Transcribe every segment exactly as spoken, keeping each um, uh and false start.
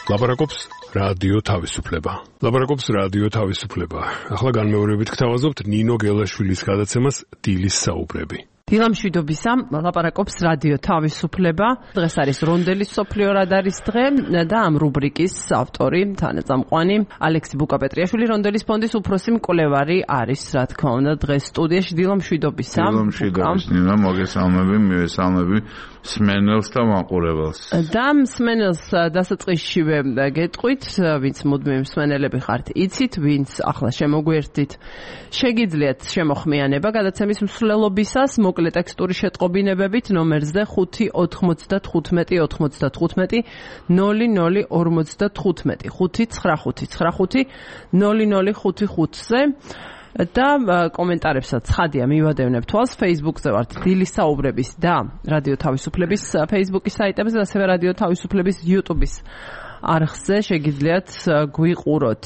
ლაპარაკობს რადიო თავისუფლება. ლაპარაკობს რადიო თავისუფლება. ახლა განმეორებით გთავაზობთ ნინო გელაშვილის გადაცემას დილის საუბრები. დილა მშვიდობისა, ლაპარაკობს რადიო თავისუფლება. დღეს არის რონდელის სოფლიო რადარის დღე და ამ რუბრიკის ავტორი, თანაწამყვანი ალექსი ბუკაპეტრიაშვილი, რონდელის ფონდის უფროსი მკვლევარი არის, რა თქმა უნდა, დღეს სტუდიაში. დილა მშვიდობისა. დილა მშვიდობის, ნინა, მოგესალმები, მივესალმები მსმენელს და მაყურებელს. და მსმენელს დასაწყისშივე გეტყვით, ვინც მუდმივი მსმენელები ხართ, იცით, ვინც ახლა შემოგვერთით, შეგიძლიათ შემოხმიანება გადაცემის მსვლელობისას მოკლე ტექსტური შეტყობინებებით ნომერზე ხუთი ოთხმოცდათხუთმეტი ოთხმოცდათხუთმეტი ნული ნული ორმოცდათხუთმეტი ხუთი ცხრა ხუთი ცხრა ხუთი ნული ნული ხუთი ხუთზე და კომენტარებსაც ცხადია მივადევნებ თვალს. Facebook-ზე ვართ დილის საუბრების და რადიო თავისუფლების Facebook-ის საიტებზე და ასევე რადიო თავისუფლების YouTube-ის არხზე შეგიძლიათ გვიყუროთ.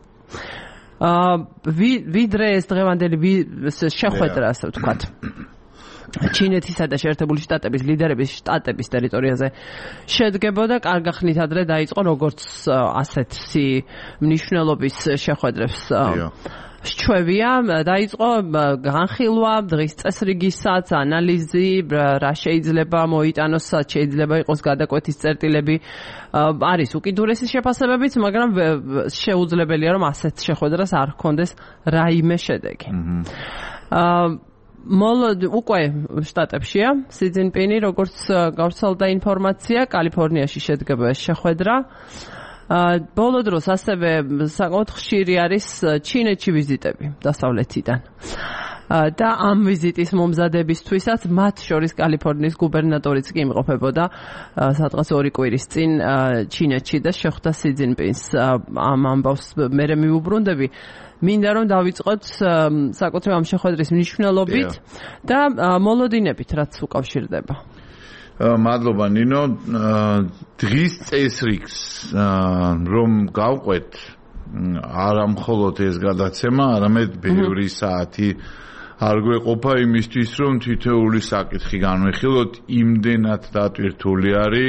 აა ვიდრე ეს დღევანდელი შეხვედრა, ასე ვთქვათ, ჩინეთისა და შეერთებული შტატების ლიდერების შტატების ტერიტორიაზე შედგებოდა, კარგა ხნით ადრე დაიწყო როგორც ასეთი მნიშვნელობის შეხვედრებს შჩევია, დაიწყო განხილვა დღის წესრიგისაც, ანალიზი, რა შეიძლება მოიტანოს, შეიძლება იყოს გადაკვეთის წერტილები. არის უკიდურესი შეფასებებიც, მაგრამ შეუძლებელია, რომ ასეთ შეხვედრას არ ჰქონდეს რაიმე შედეგი. აა მოლოდ უკვე შტატებშია სი ძინპინი, როგორც გავრცელდა ინფორმაცია, კალიფორნიაში შედგება ეს შეხვედრა. ბოლო დროს ასევე საკმაოდ ხშირი არის ჩინეთში ვიზიტები დასავლეთიდან. და ამ ვიზიტის მომზადებისთვისაც მათ შორის კალიფორნიის გუბერნატორიც კი იმყოფებოდა სადღაც ორი კვირის წინ ჩინეთში და შეხვდა სი ძინპინს. ამ ამბავს მერე მიუბრუნდები. მინდა რომ დავიწყოთ საკუთრივ ამ შეხვედრის მნიშვნელობით და მოლოდინებით, რაც უკავშირდება. მადლობა ნინო, დღის წესრიგს რომ გავყვეთ, არა მხოლოდ ეს გადაცემა, არამედ ბევრი საათი არ გვეყოფა იმისთვის, რომ თითოეული საკითხი განვიხილოთ, იმდენად დატვირთული არის,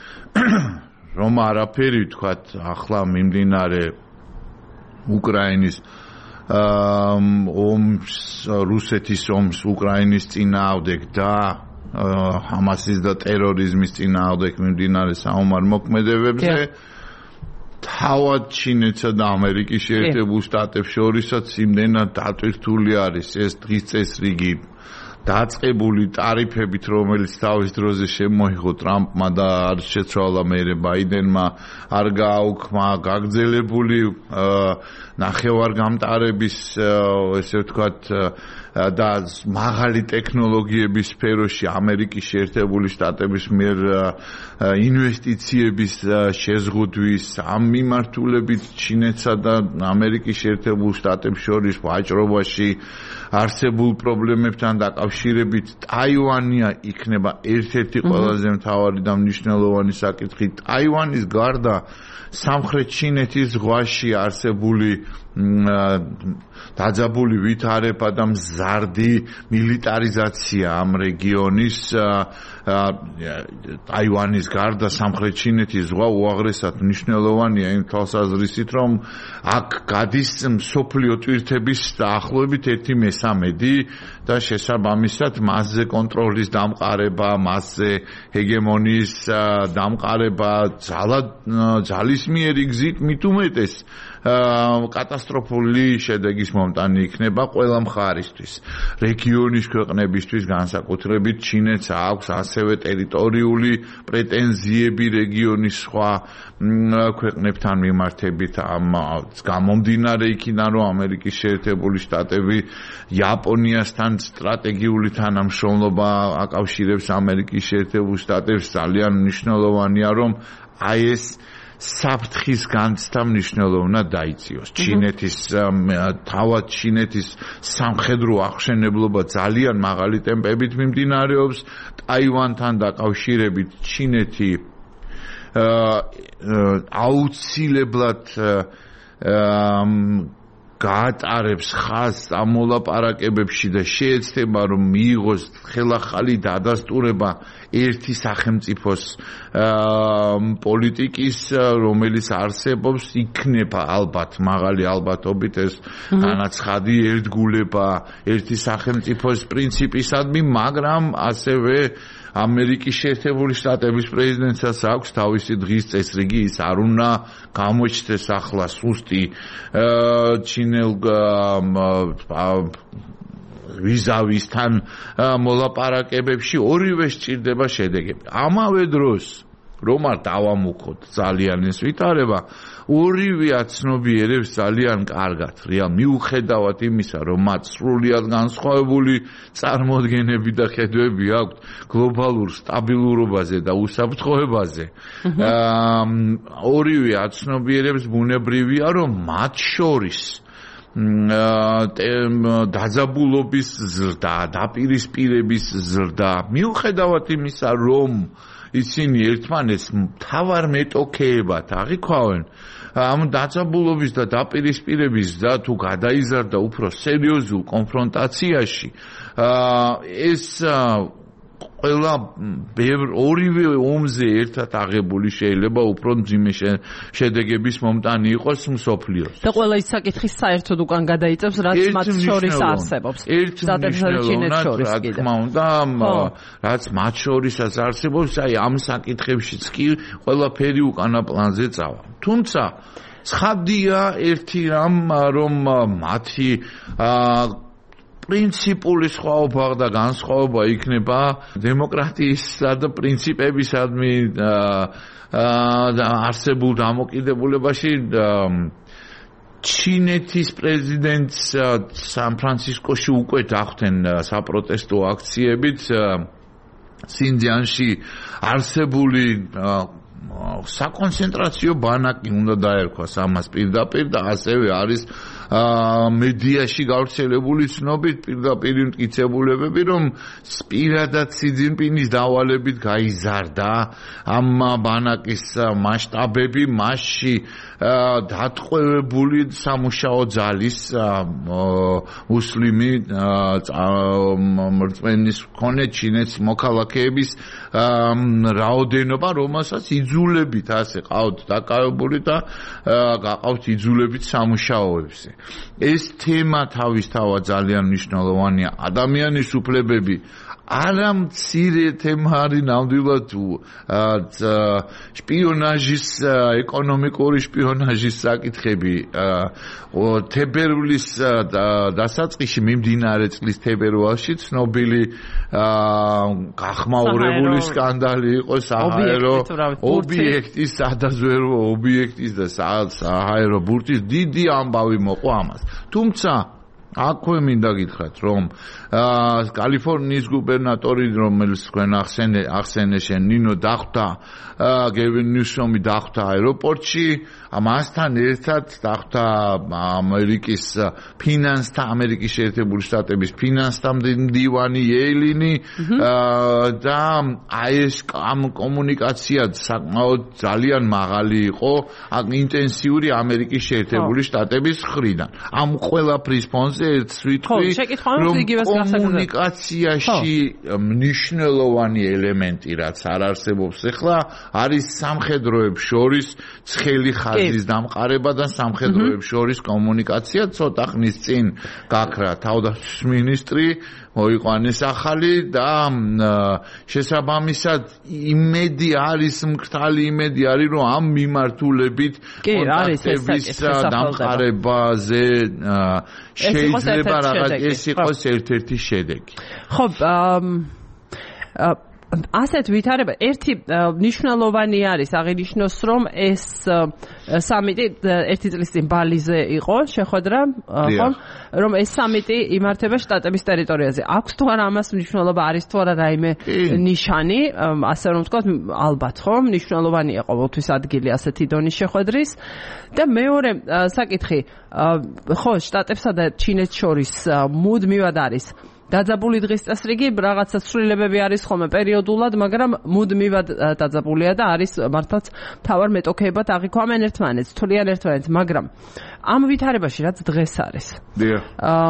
რომ არაფერი ვთქვათ, ახლა მიმდინარე უკრაინის ომს, რუსეთის ომს უკრაინის წინააღმდეგ და ჰამასის და ტერორიზმის წინააღმდეგ მიმდინარე საომარ მოქმედებებზე თავად ჩინეთსა და ამერიკის შეერთებულ შტატებს შორისაც იმდენად დატვირთული არის ეს დღის წესრიგი დაწყებული ტარიფებით, რომელიც თავის დროზე შემოიღო ტრამპმა და არ შეცვალა მერე ბაიდენმა, არ გააუქმა გაგრძელებული ნახევარგამტარების, ესე ვთქვათ, და მაღალი ტექნოლოგიების სფეროში ამერიკის შეერთებული შტატების მიერ ინვესტიციების შეზღუდვის, ამ მიმართულებით ჩინეთსა და ამერიკის შეერთებულ შტატებს შორის ვაჭრობაში არსებულ პრობლემებთან დაკავშირებით ტაივანია იქნება ერთ-ერთი ყველაზე მთავარი და მნიშვნელოვანი საკითხი. ტაივანის გარდა სამხრეთ ჩინეთის ზღვაში არსებული დაძაბული ვითარება და მზარდი მილიტარიზაცია ამ რეგიონის ტაივანის გარდა სამხრეთ ჩინეთის ზღვა უაღრესად მნიშვნელოვანია იმ თვალსაზრისით, რომ აქ გადის მსოფლიო ტვირთების დაახლოებით ერთი მესამედი და შესაბამისად მასზე კონტროლის დამყარება, მასზე ჰეგემონიის დამყარება ძალისმიერი გზით მით უმეტეს კატასტროფული შედეგის მომტანი იქნება ყველა მხარისთვის. რეგიონის ქვეყნებისთვის განსაკუთრებით ჩინეთს აქვს ასევე ტერიტორიული პრეტენზიები რეგიონის სხვა ქვეყნებთან მიმართებით. ამ გამომდინარე იქიდან, რომ ამერიკის შეერთებული შტატები იაპონიასთან სტრატეგიული თანამშრომლობა აკავშირებს ამერიკის შეერთებულ შტატებს, ძალიან მნიშვნელოვანია, რომ აი ეს საფრთხის განცდა მნიშვნელოვნად დაიციოს. ჩინეთის თავად ჩინეთის სამხედრო აღშენებლობა ძალიან მაღალი ტემპებით მიმდინარეობს. ტაივანთან დაკავშირებით ჩინეთი აუცილებლად გაატარებს ხაზს ამ მოლაპარაკებებში და შეეცდება რომ მიიღოს ხელახალი დადასტურება ერთი სახელმწიფოს პოლიტიკის რომელიც არსებობს იქნება ალბათ მაღალი ალბათობით ეს განაცხადი ერთგულება ერთი სახელმწიფოს პრინციპისადმი მაგრამ ასევე ამერიკის შეერთებული შტატების პრეზიდენტსაც აქვს თავისი დღის წესრიგი ის არ უნდა გამოჩნდეს ახლა სუსტი ჩინელ ვიზავისთან მოლაპარაკებებში ორივე სჭირდება შედეგები. ამავე დროს რომ არ დავამუქოთ ძალიან ეს ვითარება ორივე აცნობიერებს ძალიან კარგად რეალ მიუხედავად იმისა რომ მათ სრულიად განსხვავებული წარმოდგენები და ხედვები აქვთ გლობალურ სტაბილურობაზე და უსაფრთხოებაზე ორივე აცნობიერებს ბუნებრივია რომ მათ შორის დაძაბულობის ზრდა, დაპირისპირების ზრდა, მიუხედავად იმისა, რომ ისინი ერთმანეთს მთავარ მეტოქეებად აღიქვავენ, ამ დაძაბულობის და დაპირისპირების ზრდა თუ გადაიზარდა უფრო სერიოზულ კონფრონტაციაში, ეს ყველა ბევრ ორივე ომზე ერთად აღებული შეიძლება უფრო მძიმე შედეგების მომტანი იყოს მსოფლიოს. და ყველა ის საკითხი საერთოდ უკან გადაიწევს, რაც მათ შორის არსებობს. ერთმნიშვნელოვნად, რა თქმა უნდა, რაც მათ შორისაც არსებობს, აი ამ საკითხებშიც კი ყველაფერი უკანა პლანზე წავა. თუმცა ცხადია ერთი რამ, რომ მათი პრინციპული სხვაობა და განსხვავება იქნება დემოკრატიისა და პრინციპებისადმი არსებულ დამოკიდებულებაში ჩინეთის პრეზიდენტს სან-ფრანცისკოში უკვე დახვდნენ საპროტესტო აქციებით სინძიანში არსებული საკონცენტრაციო ბანაკი უნდა დაერქვას ამას პირდაპირ და ასევე არის მედიაში გავრცელებული ცნობით პირდაპირ მტკიცებულებები რომ პირადად სი ძინპინის დავალებით გაიზარდა ამ ბანაკის მასშტაბები მასში დატყვევებული სამუშაო ძალის მუსლიმი მრწმენის მქონე ჩინეთის მოქალაქეების რაოდენობა რომელსაც იძულებით ასე ყავთ დაკავებული და გაყავთ იძულებით სამუშაოებზე ეს თემა თავისთავად ძალიან მნიშვნელოვანია ადამიანის უფლებები არა მცირე თემა არის ნამდვილად შპიონაჟის ეკონომიკური შპიონაჟის საკითხები თებერვლის დასაწყისში მიმდინარე წლის თებერვალში ცნობილი გახმაურებული სკანდალი იყო საჰაერო ობიექტის სადაზვერვო ობიექტის და საჰაერო ბურთის დიდი ამბავი მოყვა ამას თუმცა აქვე მინდა გითხრათ რომ კალიფორნიის გუბერნატორი რომელიც თქვენ ახსენეთ ნინო დახვდა გევინ ნიუსომი დახვდა აეროპორტში ამასთან ერთად დახვდა ამერიკის ფინანსთა ამერიკის შეერთებული შტატების ფინანსთა მდივანი იელინი და აი ეს ამ კომუნიკაცია საკმაოდ ძალიან მაღალი იყო ინტენსიური ამერიკის შეერთებული შტატების მხრიდან ამ ყველაფრის ფონზე ერთ სიტყვი რომ კომუნიკაციაში მნიშვნელოვანი ელემენტი რაც არ არსებობს ახლა არის სამხედროებს შორის ცხელი ხაზის დამყარება და სამხედროებს შორის კომუნიკაცია ცოტა ხნის წინ გაქრა თავდაცვის მინისტრი მოიყვანეს ახალი და შესაბამისად იმედი არის მკრთალი იმედი არის რომ ამ მიმართულებით კონტაქტების დამყარებაზე შეიძლება რაღაც ეს იყოს ერთ-ერთი შედეგი. ხო, ასეთ ვითარება ერთი მნიშვნელოვანი არის აღინიშნოს რომ ეს სამიტი ერთი წლის წინ ბალიზე იყო შეხვედრა ხო რომ ეს სამიტი იმართება შტატების ტერიტორიაზე აქვს თუ არა ამას მნიშვნელობა არის თუ არა რაიმე ნიშანი ასე რომ ვთქვათ ალბათ ხო მნიშვნელოვანია ყოველთვის ადგილი ასეთი დონის შეხვედრის და მეორე საკითხი ხო შტატებსა და ჩინეთს შორის მუდმივად არის დაძაბული დღის წესრიგი რაღაცა ცვლილებები არის ხოლმე პერიოდულად, მაგრამ მუდმივად დაძაბულია და არის მართლაც მთავარ მეტოქეებად აღიქვამენ ერთმანეთს, თვლიან ერთმანეთს, მაგრამ ამ ვითარებაში რაც დღეს არის. დიახ.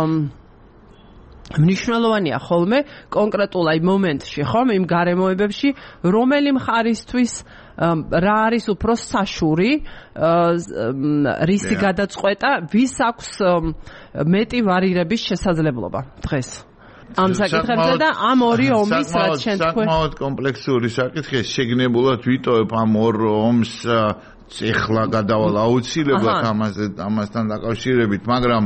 მნიშვნელოვანია ხოლმე კონკრეტულ აი მომენტში, ხომ, იმ გარემოებებში, რომელი მხარისთვის რა არის უფრო საშური, რისი გადაწყვეტა, ვის აქვს მეტი ვარირების შესაძლებლობა დღეს. ამ საკითხებზე და ამ ორი ომის რაც შენ თქვენ. საკმაოდ კომპლექსური საკითხია, შეგნებულად ვიტოვებ ამ ორ ომს ეხლა გადავალ აუცილებლად ამაზე ამასთან დაკავშირებით, მაგრამ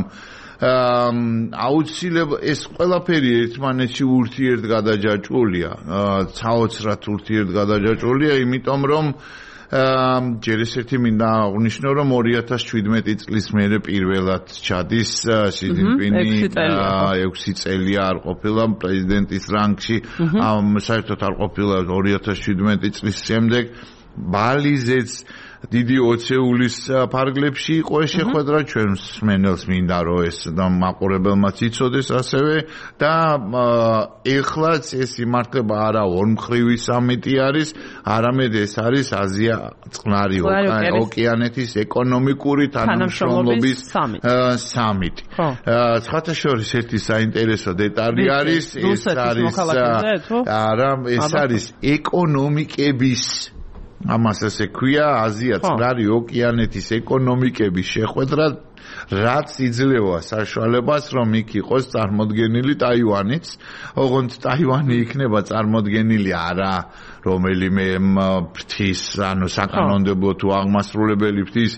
აუცილებლად ეს ყველაფერი ერთმანეთში ურთიერთგადაჯაჭვულია, საოცრად ურთიერთგადაჯაჭვულია, იმიტომ რომ ჯერ ესეთი მინდა აღნიშნო, რომ ორი ათას შვიდმეტი წლის მერე პირველად ჩადის ში ძინპინი ექვსი წელია არ ყოფილა პრეზიდენტის რანგში, საერთოდ არ ყოფილა ორი ათას შვიდმეტი წლის შემდეგ ბალიზეც დიდი ოცეულის ფარგლებში იყო ეს შეხვედრა, ჩვენ მსმენელს მინდა რომ ეს მაყურებელმაც იცოდეს ასევე და ეხლაც ეს იმართება არა ორმხრივი სამიტი არის, არამედ ეს არის აზია წყნარი ოკეანეთის ეკონომიკური თანამშრომლობის სამიტი. სხვათა შორის ერთი საინტერესო დეტალი არის, ეს არის არა, ეს არის ეკონომიკების ამას ესე ქვია აზია წყნარი ოკეანეთის ეკონომიკების შეხვედრა, რაც იძლევა საშუალებას, რომ იქ იყოს წარმოდგენილი ტაივანიც, ოღონდ ტაივანი იქნება წარმოდგენილი არა რომელიმე ფრთის, ანუ საკანონმდებლო თუ აღმასრულებელი ფრთის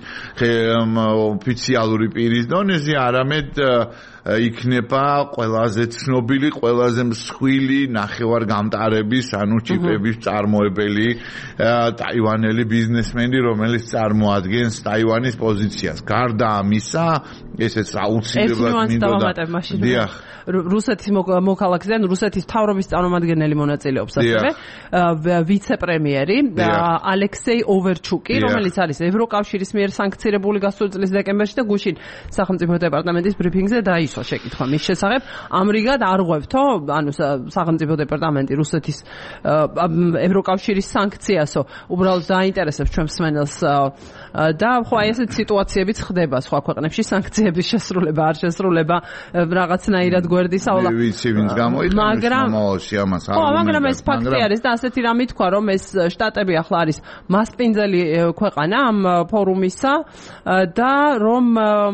ოფიციალური პირის დონეზე, არამედ იქნება ყველაზე ცნობილი, ყველაზე მსხვილი ნახევარგამტარების, ანუ ჩიპების წარმოებელი ტაივანელი ბიზნესმენი, რომელიც წარმოადგენს ტაივანის პოზიციას. გარდა ამისა, ესეც აუცილებლად მინდოდა. დიახ. რუსეთის მოქალაქეზე, ანუ რუსეთის მთავრობის წარმომადგენელი მონაწილეობს ასევე, ვიცე-პრემიერი ალექსეი ოვერჩუკი, რომელიც არის ევროკავშირის მიერ სანქცირებული გასული წლის დეკემბერში და გუშინ სახელმწიფო დეპარტამენტის ბრიფინგზე დაისვა შეკითხვა მის შესახებ. ამრიგად არ ღვევთო, ანუ სახელმწიფო დეპარტამენტი რუსეთის ევროკავშირის სანქციასო, უბრალოდ დაინტერესებს ჩვენ მსმენელს და ხო აი ესეთ სიტუაციებიც ხდება სხვა ქვეყნებში, სანქციების შესრულება, არ შესრულება, რაღაცნაირად გვერდის ავლა. მე ვიცი ვინც გამოიტანა მომავალში ამას არ ხო, მაგრამ ეს ფაქტი არის და ასეთი რამე თქვა, რომ ეს შტატები ახლა არის მასპინძელი ქვეყანა ამ ფორუმისა და რომ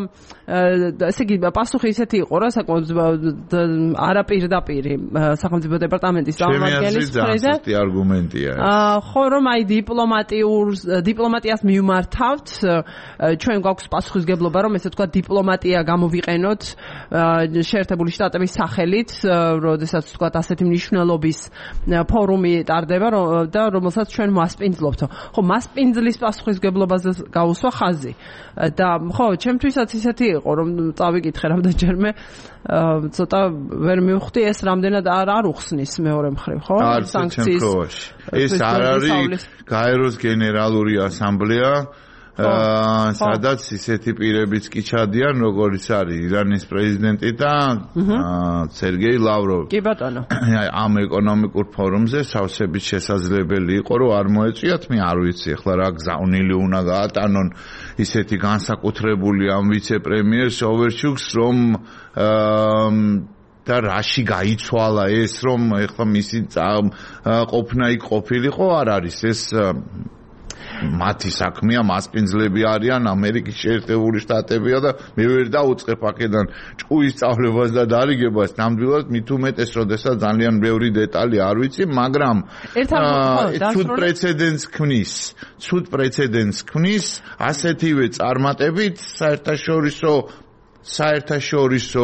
ესე იგი პასუხი ისეთი იყო, რა საკმაოდ არაპირდაპირი სახელმწიფო დეპარტამენტის წარმომადგენლის მხრიდან. ეს არგუმენტია. ხო, რომ აი დიპლომატიურ დიპლომატიას მივმართავთ, ჩვენ გვაქვს პასუხისგებლობა, რომ ესე თქვა დიპლომატია გამოვიყენოთ შეერთებული შტატების სახელით, როდესაც თქვა ასეთი მნიშვნელობის ფორუმი ტარდება და რომელსაც ჩვენ მასპინძლობთ. ხო, მასპინძლის პასუხისგებლობაზე გაუსვა ხაზი. და ხო, ჩემთვისაც ისეთი იყო, რომ წავიკითხე რამდენჯერმე, ცოტა ვერ მივხვდი ეს რამდენად არ არ უხსნის მეორე მხრივ, ხო? სანქციის. ეს არ არის გაეროს გენერალური ასამბლეა, სადაც ისეთი პირებიც კი ჩადიან, როგორიც არის ირანის პრეზიდენტი და სერგეი ლავროვი. კი ბატონო. ამ ეკონომიკურ ფორუმზე სავსებით შესაძლებელი იყო, რომ არ მოეწიათ, მე არ ვიცი, ახლა რა გზავნილი უნდა გაატანონ ისეთი განსაკუთრებული ამ ვიცე-პრემიერს ოვერჩუკს, რომ და რაში გაიცვალა ეს, რომ ახლა მისი ყოფნა იქ ყოფილიყო, არ არის ეს მათი საქმეა, მასპინძლები არიან, ამერიკის შეერთებული შტატებია და მე ვერ დაუწყებ აქედან ჭკუის სწავლებას და დარიგებას, ნამდვილად მით უმეტეს, როდესაც ძალიან ბევრი დეტალი არ ვიცი, მაგრამ ცუდ პრეცედენტს ქმნის, ცუდ პრეცედენტს ქმნის ასეთივე წარმატებით საერთაშორისო საერთაშორისო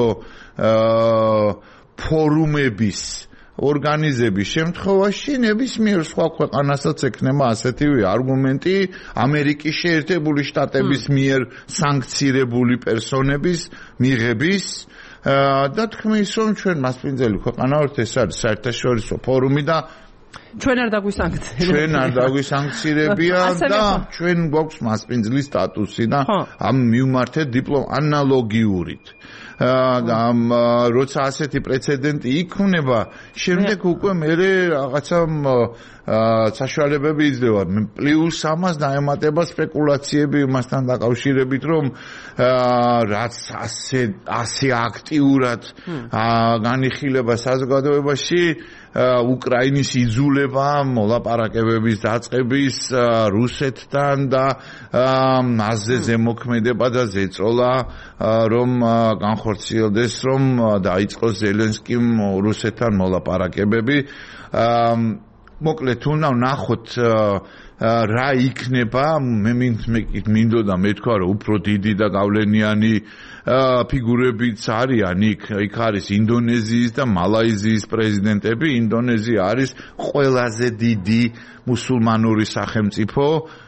ფორუმების ორგანიზების შემთხვევაში ნებისმიერ სხვა ქვეყანასაც ექნება ასეთივე არგუმენტი ამერიკის შეერთებული შტატების მიერ სანქცირებული პერსონების მიღების და თქმის, რომ ჩვენ მასპინძელი ქვეყანა ვართ, ეს არის საერთაშორისო ფორუმი და ჩვენ არ დაგვისანქცირებია. ჩვენ არ დაგვისანქცირებია და ჩვენ გვაქვს მასპინძლის სტატუსი და ამ მივმართეთ დიპლომ ანალოგიურით. როცა ასეთი პრეცედენტი იქნება, შემდეგ უკვე მერე რაღაცა საშუალებები იძლევა. პლუს ამას დაემატება სპეკულაციები იმასთან დაკავშირებით, რომ რაც ასე ასე აქტიურად განიხილება საზოგადოებაში უკრაინის იძულება მოლაპარაკებების დაწყების რუსეთთან და მასზე ზემოქმედება და ზეწოლა რომ განხორციელდეს რომ დაიწყოს ზელენსკიმ რუსეთთან მოლაპარაკებები. მოკლედ უნდა ვნახოთ რა იქნება. მე მინდოდა მეთქვა რომ უფრო დიდი და გავლენიანი ფიგურებიც არიან იქ. იქ არის ინდონეზიის და მალაიზიის პრეზიდენტები. ინდონეზია არის ყველაზე დიდი მუსულმანური სახელმწიფო.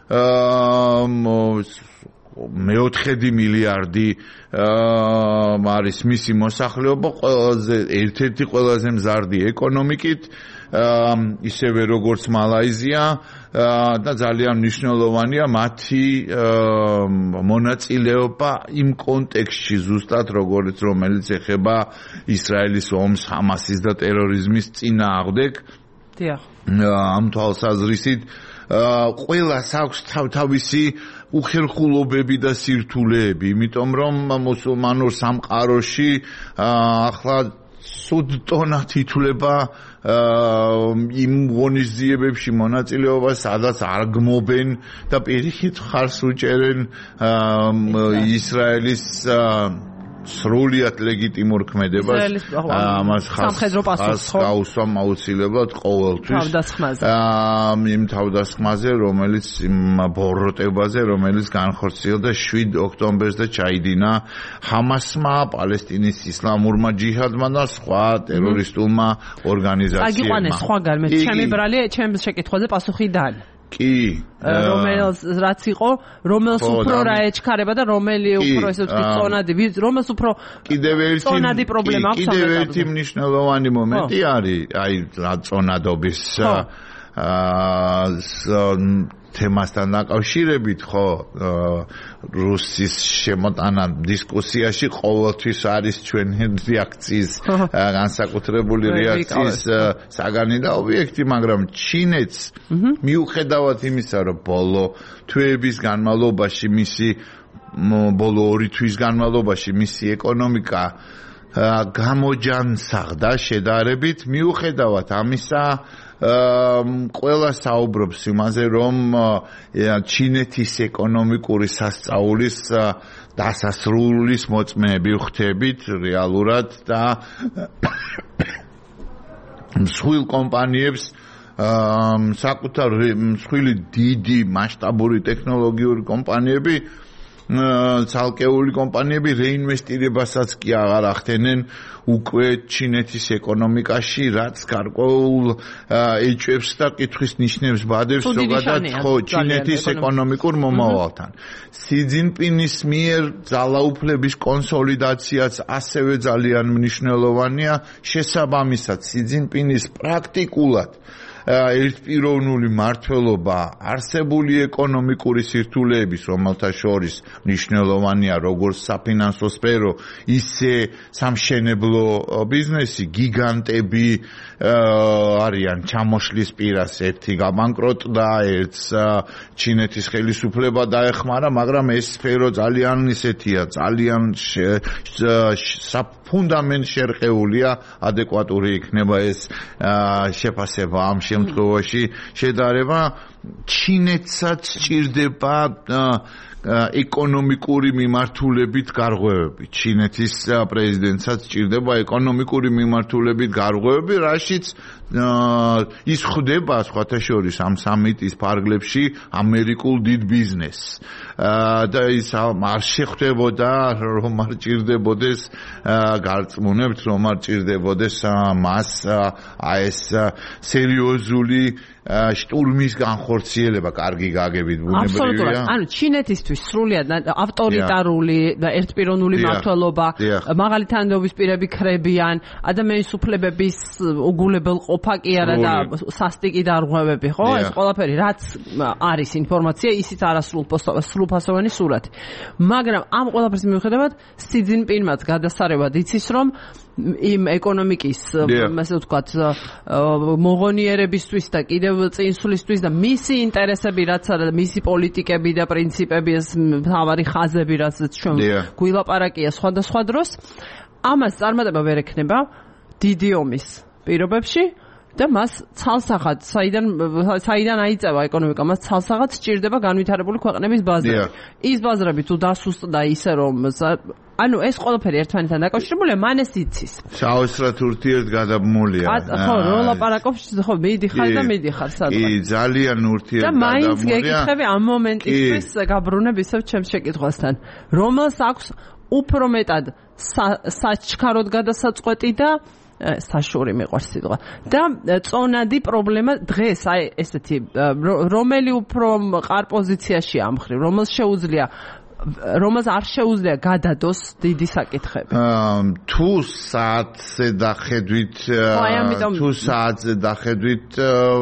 მეოთხედი მილიარდი არის მისი მოსახლეობა, ყველაზე ერთ-ერთი ყველაზე მზარდი ეკონომიკით, ისევე როგორც მალაიზია და ძალიან მნიშვნელოვანია მათი მონაწილეობა იმ კონტექსტში ზუსტად როგორც რომელიც ეხება ისრაელის ომს ჰამასის და ტერორიზმის წინააღმდეგ. დიახ. ამ თვალსაზრისით ყველას აქვს თავთავისი უხერხულობები და სირთულეები, იმიტომ რომ მუსულმანურ სამყაროში ახლა სუდ ტონად ითვლება იმ ღონისძიებებში მონაწილეობა, სადაც არ გმობენ და პირიქით ხარს უჭერენ ისრაელის სრულიად ლეგიტიმურ ქმედებას. ამას სამხედრო პასუხს გაუსვამ აუცილებლად ყოველთვის. თავდასხმაზე. იმ თავდასხმაზე, რომელიც იმ ბოროტებაზე, რომელიც განხორციელდა შვიდ ოქტომბერს და ჩაიდინა ჰამასმა, პალესტინის ისლამურმა ჯიჰადმა და სხვა ტერორისტულმა ორგანიზაციებმა. აგიყვანეს სხვაგან, მე ჩემი ბრალი, ჩემს შეკითხვაზე პასუხი დან. კი, რომელს რაც იყო, რომელს უფრო რა ეჩქარება და რომელი უფრო ესე ვთქვი წონადი, რომელს უფრო კიდევ ერთი წონადი პრობლემა აქვს ამ კიდევ ერთი მნიშვნელოვანი მომენტი არის, აი რა წონადობის აა თემასთან დაკავშირებით, ხო, რუსის შემოტანა დისკუსიაში ყოველთვის არის ჩვენი რეაქციის განსაკუთრებული რეაქციის საგანი და ობიექტი, მაგრამ ჩინეთს მიუხედავად იმისა, რომ ბოლო თვეების განმავლობაში მისი ბოლო ორი თვის განმავლობაში მისი ეკონომიკა გამოჯანსაღდა შედარებით, მიუხედავად ამისა ყველა საუბრობს იმაზე, რომ ჩინეთის ეკონომიკური სასწაულის დასასრულის მოწმეები ვხდებით რეალურად და მსხვილ კომპანიებს საკუთარ მსხვილი დიდი მასშტაბური ტექნოლოგიური კომპანიები ცალკეული კომპანიები რეინვესტირებასაც კი აღარ ახდენენ უკვე ჩინეთის ეკონომიკაში, რაც გარკვეულ ეჭვებს და კითხვის ნიშნებს ბადებს ზოგადად ხო ჩინეთის ეკონომიკურ მომავალთან. სი ძინპინის მიერ ძალაუფლების კონსოლიდაციაც ასევე ძალიან მნიშვნელოვანია. შესაბამისად, სი ძინპინის პრაქტიკულად ერთპიროვნული მმართველობა არსებული ეკონომიკური სირთულეების, რომელთა შორის მნიშვნელოვანია როგორც საფინანსო სფერო, ისე სამშენებლო ბიზნესი, გიგანტები არიან ჩამოშლის პირას, ერთი გაბანკროტდა, ერთს ჩინეთის ხელისუფლება დაეხმარა, მაგრამ ეს სფერო ძალიან ისეთია, ძალიან საფუნდამენტ შერყეულია, ადეკვატური იქნება ეს შეფასება ამ შემთხვევაში შედარება. ჩინეთსაც სჭირდება ეკონომიკური მიმართულებით გარღვევები. ჩინეთის პრეზიდენტსაც სჭირდება ეკონომიკური მიმართულებით გარღვევები, რაშიც ის ხვდება სხვათა შორის ამ სამიტის ფარგლებში ამერიკულ დიდ ბიზნესს. და ის არ შეხვდებოდა, რომ არ ჭირდებოდეს გარწმუნებთ, რომ არ ჭირდებოდეს მას ეს სერიოზ კუნძული შტურმის განხორციელება კარგი გაგებით ბუნებრივია. ანუ ჩინეთისთვის სრულიად ავტორიტარული და ერთპიროვნული მმართველობა, მაღალი თანამდებობის პირები ქრებიან, ადამიანის უფლებების უგულებელ ყოფა კი არა და სასტიკი დარღვევები, ხო? ეს ყველაფერი რაც არის ინფორმაცია, ისიც არასრულფასოვანი სურათი. მაგრამ ამ ყველაფრის მიუხედავად სი ძინპინმაც გადასარევად იცის, რომ იმ ეკონომიკის, ასე ვთქვათ, მოგონიერებისთვის და კიდევ წინსვლისთვის და მისი ინტერესები, რაც არის, მისი პოლიტიკები და პრინციპები, ეს მთავარი ხაზები, რასაც ჩვენ გვილაპარაკია სხვადასხვა დროს, ამას წარმატება ვერ ექნება დიდი ომის პირობებში და მას ცალსახად, საიდან საიდან აიწევა ეკონომიკა, მას ცალსახად სჭირდება განვითარებული ქვეყნების ბაზრები. ის ბაზრები თუ დასუსტდა ისე რომ ანუ ეს ყველაფერი ერთმანეთთან დაკავშირებულია, მან ეს იცის. საოცრად ურთიერთგადაბმულია. ხო, რო ლაპარაკობს, ხო, მიდიხარ და მიდიხარ სადღაც. კი, ძალიან ურთიერთგადაბმულია. და მაინც გეკითხები ამ მომენტისთვის გაბრუნებ ისევ ჩემს შეკითხვასთან. რომელს აქვს უფრო მეტად საჩქაროდ გადასაწყვეტი და საშური მიყვარს სიტყვა და წონადი პრობლემა დღეს აი ესეთი რომელი უფრო ყარ პოზიციაშია ამ ხრივ, რომელს შეუძლია რომელს არ შეუძლია გადადოს დიდი საკითხები. თუ საათზე დახედვით თუ საათზე დახედვით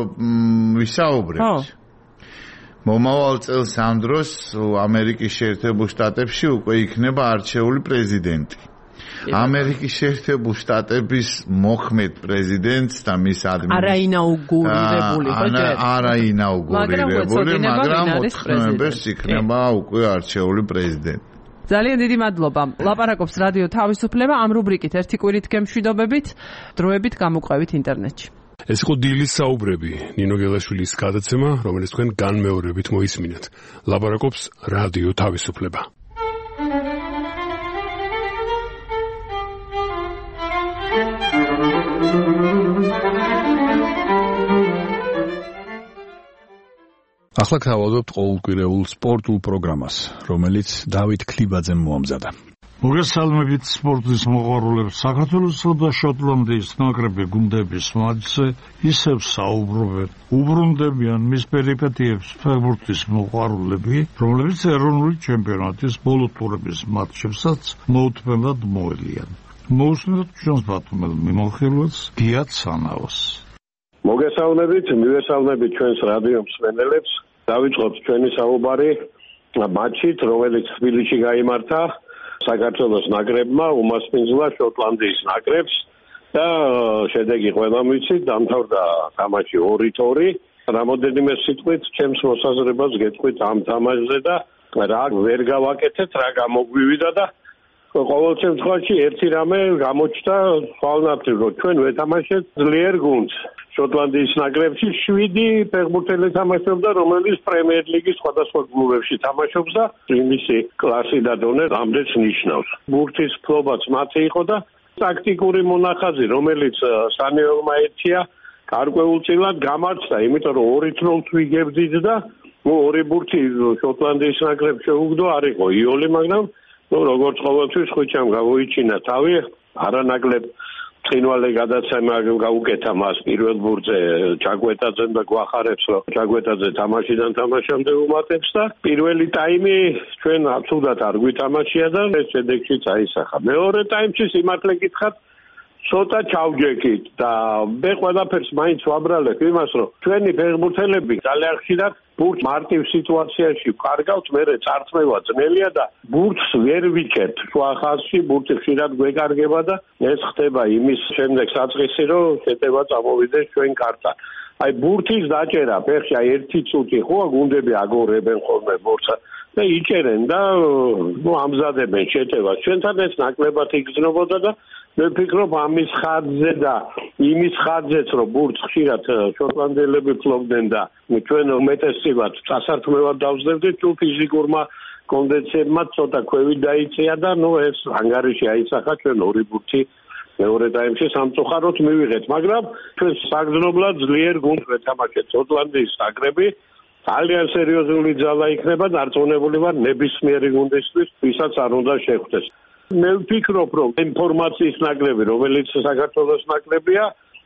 ვისაუბრებთ. მომავალ წელს ამ დროს ამერიკის შეერთებულ შტატებში უკვე იქნება არჩეული პრეზიდენტი. ამერიკის შეერთებულ შტატების მოქმედ პრეზიდენტს და მის ადმინისტრაციას არაინაუგურირებული არაინაუგურირებული, მაგრამ ოთხ ნოემბერს იქნება უკვე არჩეული პრეზიდენტი. ძალიან დიდი მადლობა. ლაპარაკობს რადიო თავისუფლება ამ რუბრიკით ერთი კვირით გემშვიდობებით, დროებით გამოყვებით ინტერნეტში. ეს იყო დილის საუბრები, ნინო გელაშვილის გადაცემა, რომელიც თქვენ განმეორებით მოისმინეთ. ლაპარაკობს რადიო თავისუფლება. ახლა გავავლებთ ყოველკვირეულ სპორტულ პროგრამას, რომელიც დავით ქლიბაძემ მოამზადა. მოგესალმებით სპორტის მოყვარულებს. საქართველოსა და შოტლანდიის ნაკრები გუნდების მატჩზე ისევ საუბრობენ. უბრუნდებიან მის პერიპეტიებს ფეხბურთის მოყვარულები, რომლებიც ეროვნული ჩემპიონატის ბოლო ტურების მატჩებსაც მოუთმენლად მოელიან. მოусმინოთ ჩვენს ბათუმელ მიმოხილვას გიათ სანაოს. მოგესალმებით, მივესალმებით ჩვენს რადიო მსმენელებს. დავიწყოთ ჩვენი საუბარი მატჩით, რომელიც თბილისში გაიმართა საქართველოს ნაკრებმა უმასპინძლა შოტლანდიის ნაკრებს და შედეგი ყველამ ვიცით, დამთავრდა თამაში ორი ორი. რამოდენიმე სიტყვით ჩემს მოსაზრებას გეტყვით ამ თამაშზე და რა ვერ გავაკეთეთ, რა გამოგვივიდა და ყოველ შემთხვევაში ერთი რამე გამოჩნდა ხვალნათლივ, რომ ჩვენ ვეთამაშეთ ძლიერ გუნდს. შოტლანდიის ნაკრებში შვიდი ფეხბურთელი თამაშობდა, რომელიც პრემიერ ლიგის სხვადასხვა კლუბებში თამაშობს და იმისი კლასი და დონე ამდენს ნიშნავს. ბურთის ფლობაც მათი იყო და ტაქტიკური მონახაზი, რომელიც სანიოლმა ერთია, გარკვეულწილად გამარჯვდა, იმიტომ რომ ორი თროლს ვიგებდით და ორი ბურთი შოტლანდიის ნაკრებს შეუგდო, არ იყო იოლი, მაგრამ ნუ როგორც ყოველთვის ხვიჩამ გავოიჩინა თავი, არანაკლებ ცხინვალე გადაცემა გაუკეთა მას პირველ ბურთზე ჩაგვეტაძემ და გვახარებს, რომ ჩაგვეტაძე თამაშიდან თამაშამდე უმატებს და პირველი ტაიმი ჩვენ აბსოლუტურად არ გვითამაშია და ეს შედეგშიც აისახა. მეორე ტაიმში სიმართლე გითხრათ, ცოტა ჩავჯექით და მე ყველაფერს მაინც ვაბრალებ იმას, რომ ჩვენი ფეხბურთელები ძალიან ხშირად ბურთს მარტივ სიტუაციაში ვკარგავთ, მერე წარწმევა ძნელია და ბურთს ვერ ვიჭერთ. შუა ხაზში ბურთი ხშირად გვეკარგება და ეს ხდება იმის შემდეგ საწყისი, რომ შეტევა წამოვიდეს ჩვენ კარტა. აი ბურთის დაჭერა ფეხში აი ერთი წუთი ხო გუნდები აგორებენ ხოლმე ბურთს და იჭერენ და ნუ ამზადებენ შეტევას. ჩვენთან ეს ნაკლებად იგრძნობოდა და მე ვფიქრობ ამის ხარჯზე და იმის ხარჯზეც რომ ბურთს ხშირად შოტლანდიელები ფლობდნენ და ჩვენ უმეტესივად წასართმევად დავსდებდით, თუ ფიზიკურმა კონდიციებმა ცოტა ქვევი დაიწია და ნუ ეს ანგარიში აისახა, ჩვენ ორი ბურთი მეორე ტაიმში სამწუხაროდ მივიღეთ, მაგრამ ჩვენ საგრძნობლად ძლიერ გუნდს ვეთამაშეთ. შოტლანდიის ნაკრები ძალიან სერიოზული ძალა იქნება, დარწმუნებული ვარ ნებისმიერი გუნდისთვის, ვისაც არ უნდა შეხვდეს. მე ვფიქრობ, რომ ინფორმაციის ნაკრები, რომელიც საქართველოს ნაკრებია,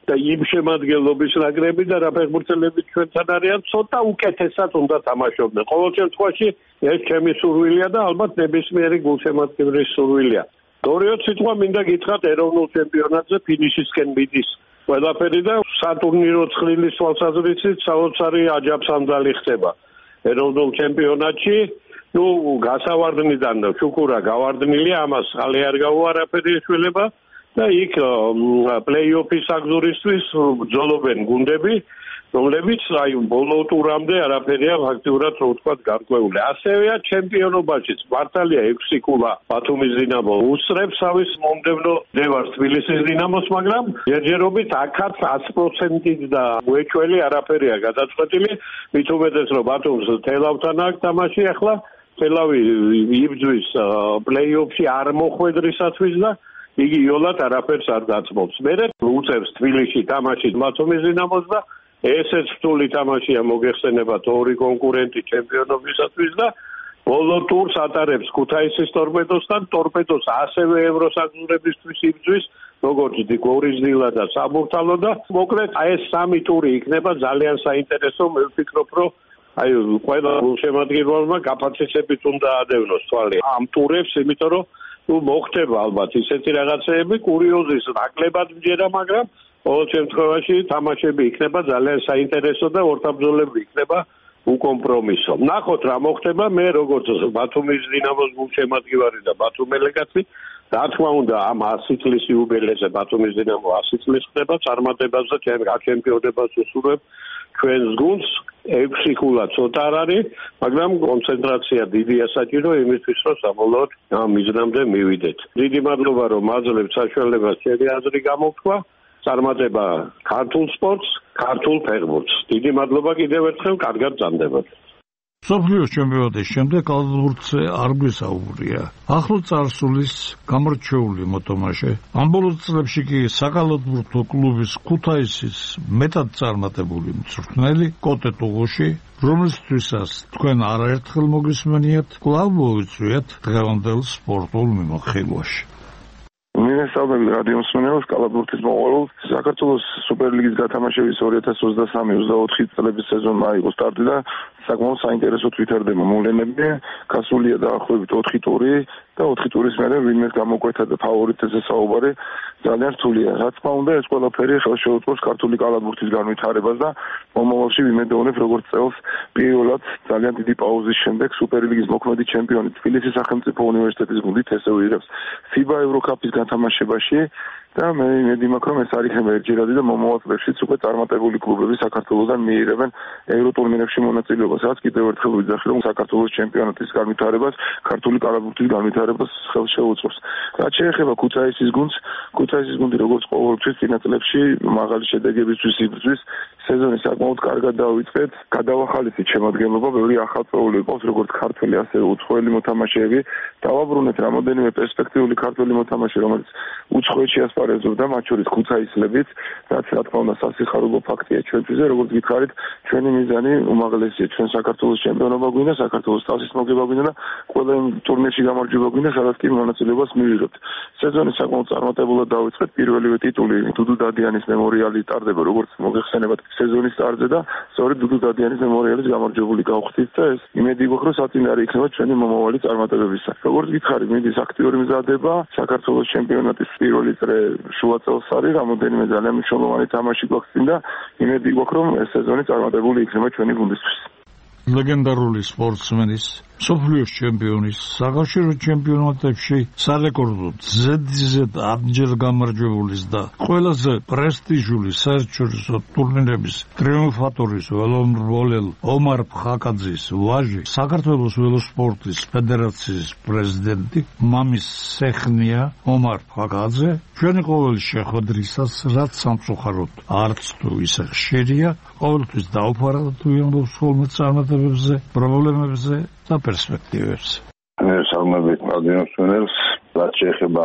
და იმ შემადგენლობის ნაკრები და რა ფეხბურთელები ჩვენთან არიან, ცოტა უკეთესად უნდა თამაშობდნენ. ყოველ შემთხვევაში ეს ჩემი სურვილია და ალბათ ნებისმიერი გულშემატკივრის სურვილია. დორიო სიტყვა მინდა გითხრათ ეროვნულ ჩემპიონატზე ფინიშისკენ მიდის ყველაფერი და სატურნირო ცხრილის თვალსაზრისით საოცარი აჯაფსამძალი ხდება ეროვნულ ჩემპიონატში. ნუ გასავარდნიდან შუქურა გავარდნილია, ამას ხალე არ გაუარაფერი ეშველება და იქ პლეი-ოფის აგზურისთვის ბრძოლობენ გუნდები, რომლებიც აი ბოლო ტურამდე არაფერია ფაქტიურად რო ვთქვათ გარკვეული. ასევეა ჩემპიონობაშიც მართალია ექვსი ქულა ბათუმის დინამო უსწრებს თავის მომდევნო დევარს თბილისის დინამოს, მაგრამ ჯერჯერობით აქაც ათი პროცენტით და უეჭველი არაფერია გადაწყვეტილი, მით უმეტეს რომ ბათუმს თელავთან აქვს თამაში ახლა, თელავი იბრძვის პლეი-ოფში არ მოხვედრისათვის და იგი იოლად არაფერს არ გაწმობს. მერე უწევს თბილისში თამაშით ბათუმის დინამოს და ესეც რთული თამაშია მოგეხსენებათ ორი კონკურენტი ჩემპიონობისათვის და ბოლო ტურს ატარებს ქუთაისის ტორპედოსთან, ტორპედოს ასევე ევროსაგზურებისთვის იბრძვის, როგორც გორიზნილა და საბურთალო და მოკლედ აი ეს სამი ტური იქნება ძალიან საინტერესო. მე ვფიქრობ, რომ აი ყველა გულშემატკივრმა გაფაცისებით უნდა ადევნოს თვალი ამ ტურებს, იმიტომ რომ ნუ მოხდება ალბათ ისეთი რაღაცეები, კურიოზის ნაკლებად მჯერა, მაგრამ ყოველ შემთხვევაში თამაშები იქნება ძალიან საინტერესო და ორთაბრძოლები იქნება უკომპრომისო. ნახოთ რა მოხდება. მე როგორც ბათუმის დინამოს გულშემატკივარი და ბათუმელეკაცი, რა თქმა უნდა ამ ასი წლის იუბილეზე ბათუმის დინამო ასი წლის ხდება წარმატებას და ჩემპიონობას უსურვებ ჩვენს გუნდს. ექვსი ქულა ცოტა არ არის, მაგრამ კონცენტრაცია დიდია საჭირო იმისთვის, რომ საბოლოოდ ამ მიზნამდე მივიდეთ. დიდი მადლობა, რომ მაძლევთ საშუალებას ჩემი აზრი გამოვთქვა. წარმატება ქართულ სპორტს, ქართულ ფეხბურთს. დიდი მადლობა კიდევ ერთხელ, კარგად გრძანდებათ. მსოფლიოს ჩემპიონატის შემდეგ კალათბურთზე არ გვესაუბრია. ახლო წარსულის გამორჩეული მოთამაშე. ამ ბოლო წლებში კი საკალათბურთო კლუბის ქუთაისის მეტად წარმატებული მწვრთნელი კოტე ტუღუში, რომელთვისაც თქვენ არაერთხელ მოგისმენიათ, კვლავ მოიწვიეთ დღევანდელ სპორტულ მიმოხილვაში. მინესალმები რადიო მსმენელს, კალათბურთის მოყვარულ. საქართველოს სუპერლიგის გათამაშების ორი ათას ოცდასამი ოცდაოთხი წლების სეზონმა აიღო სტარტი და საკმაოდ საინტერესო თვითარდება მოვლენები. გასულია დაახლოებით ოთხი ტური და ოთხი ტურის მერე ვინმე გამოკვეთა და ფავორიტებზე საუბარი ძალიან რთულია. რა თქმა უნდა, ეს ყველაფერი ხელშეუწყობს ქართული კალათბურთის განვითარებას და მომავალში ვიმედოვნებ, როგორც წელს პირველად ძალიან დიდი პაუზის შემდეგ სუპერლიგის მოქმედი ჩემპიონი თბილისის სახელმწიფო უნივერსიტეტის გუნდით ესე უიღებს ფიბა ევროკაპის გათამაშებაში და მე იმედი მაქვს, რომ ეს არ იქნება ერთჯერადი და მომავალ წლებშიც უკვე წარმატებული კლუბები საქართველოსთან მიიღებენ ევროტურნირებში მონაწილეობას, რაც კიდევ ერთხელ ვიძახი, რომ საქართველოს ჩემპიონატის განვითარებას, ქართული კალათბურთის განვითარებას ხელშეუწყობს. რაც შეეხება ქუთაისის გუნდს, ქუთაისის გუნდი როგორც ყოველთვის წინა წლებში მაღალი შედეგებისთვის იბრძვის, სეზონი საკმაოდ კარგად დავიწყეთ, გადავახალისით შემადგენლობა, ბევრი ახალწეული ყავს, როგორც ქართველი, ასევე უცხოელი მოთამაშეები. დავაბრუნეთ რამოდენიმე პერსპექტიული ქართველი მოთამაშე, რომელიც უცხოეთში ასპარეზობდა, მათ შორის ქუთაისლებით, რაც რა თქმა უნდა სასიხარულო ფაქტია ჩვენთვის, როგორც გითხარით, ჩვენი მიზანი უმაღლესია, ჩვენ საქართველოს ჩემპიონობა გვინდა, საქართველოს თასის მოგება გვინდა და ყველა იმ ტურნირში გამარჯვება გვინდა, სადაც კი მონაწილეობას მივიღებთ. სეზონი საკმაოდ წარმატებულად დავიწყეთ, პირველივე ტიტული დუდუ დადიანის მემორიალი ტარდება, როგორც მოგეხსენებათ სეზონის სტარტზე და სწორედ დუდუ დადიანის მემორიალის გამარჯვებული გავხდით და ეს იმედი გვაქვს, რომ საწინააღმდეგო იქნება ჩვენი მომავალი წარმატებებისა. როგორც გითხარით, მიდის აქტიური მზადება, საქართველოს ჩემპიონატის პირველი წრე შუა წელს არის, რამოდენიმე ძალიან მნიშვნელოვანი თამაში გვაქვს წინ და იმედი გვაქვს, რომ ეს სეზონი წარმატებული იქნება ჩვენი გუნდისთვის. ლეგენდარული სპორტსმენის, მსოფლიოს ჩემპიონის, საკავშირო ჩემპიონატებში სარეკორდო ზედიზედ ათჯერ გამარჯვებულის და ყველაზე პრესტიჟული საერთაშორისო ტურნირების ტრიუმფატორის ველომრბოლელ ომარ ფხაკაძის ვაჟი, საქართველოს ველოსპორტის ფედერაციის პრეზიდენტი მამის სეხნია ომარ ფხაკაძე, ჩვენი ყოველი შეხვედრისას, რაც სამწუხაროდ არც თუ ისე ხშირია, ყოველთვის დაუფარავთ თუ ამბობს ხოლმე წარმატებებზე, პრობლემებზე და პერსპექტივებს. მე სალმებით რადიო მსმენელს, რაც შეეხება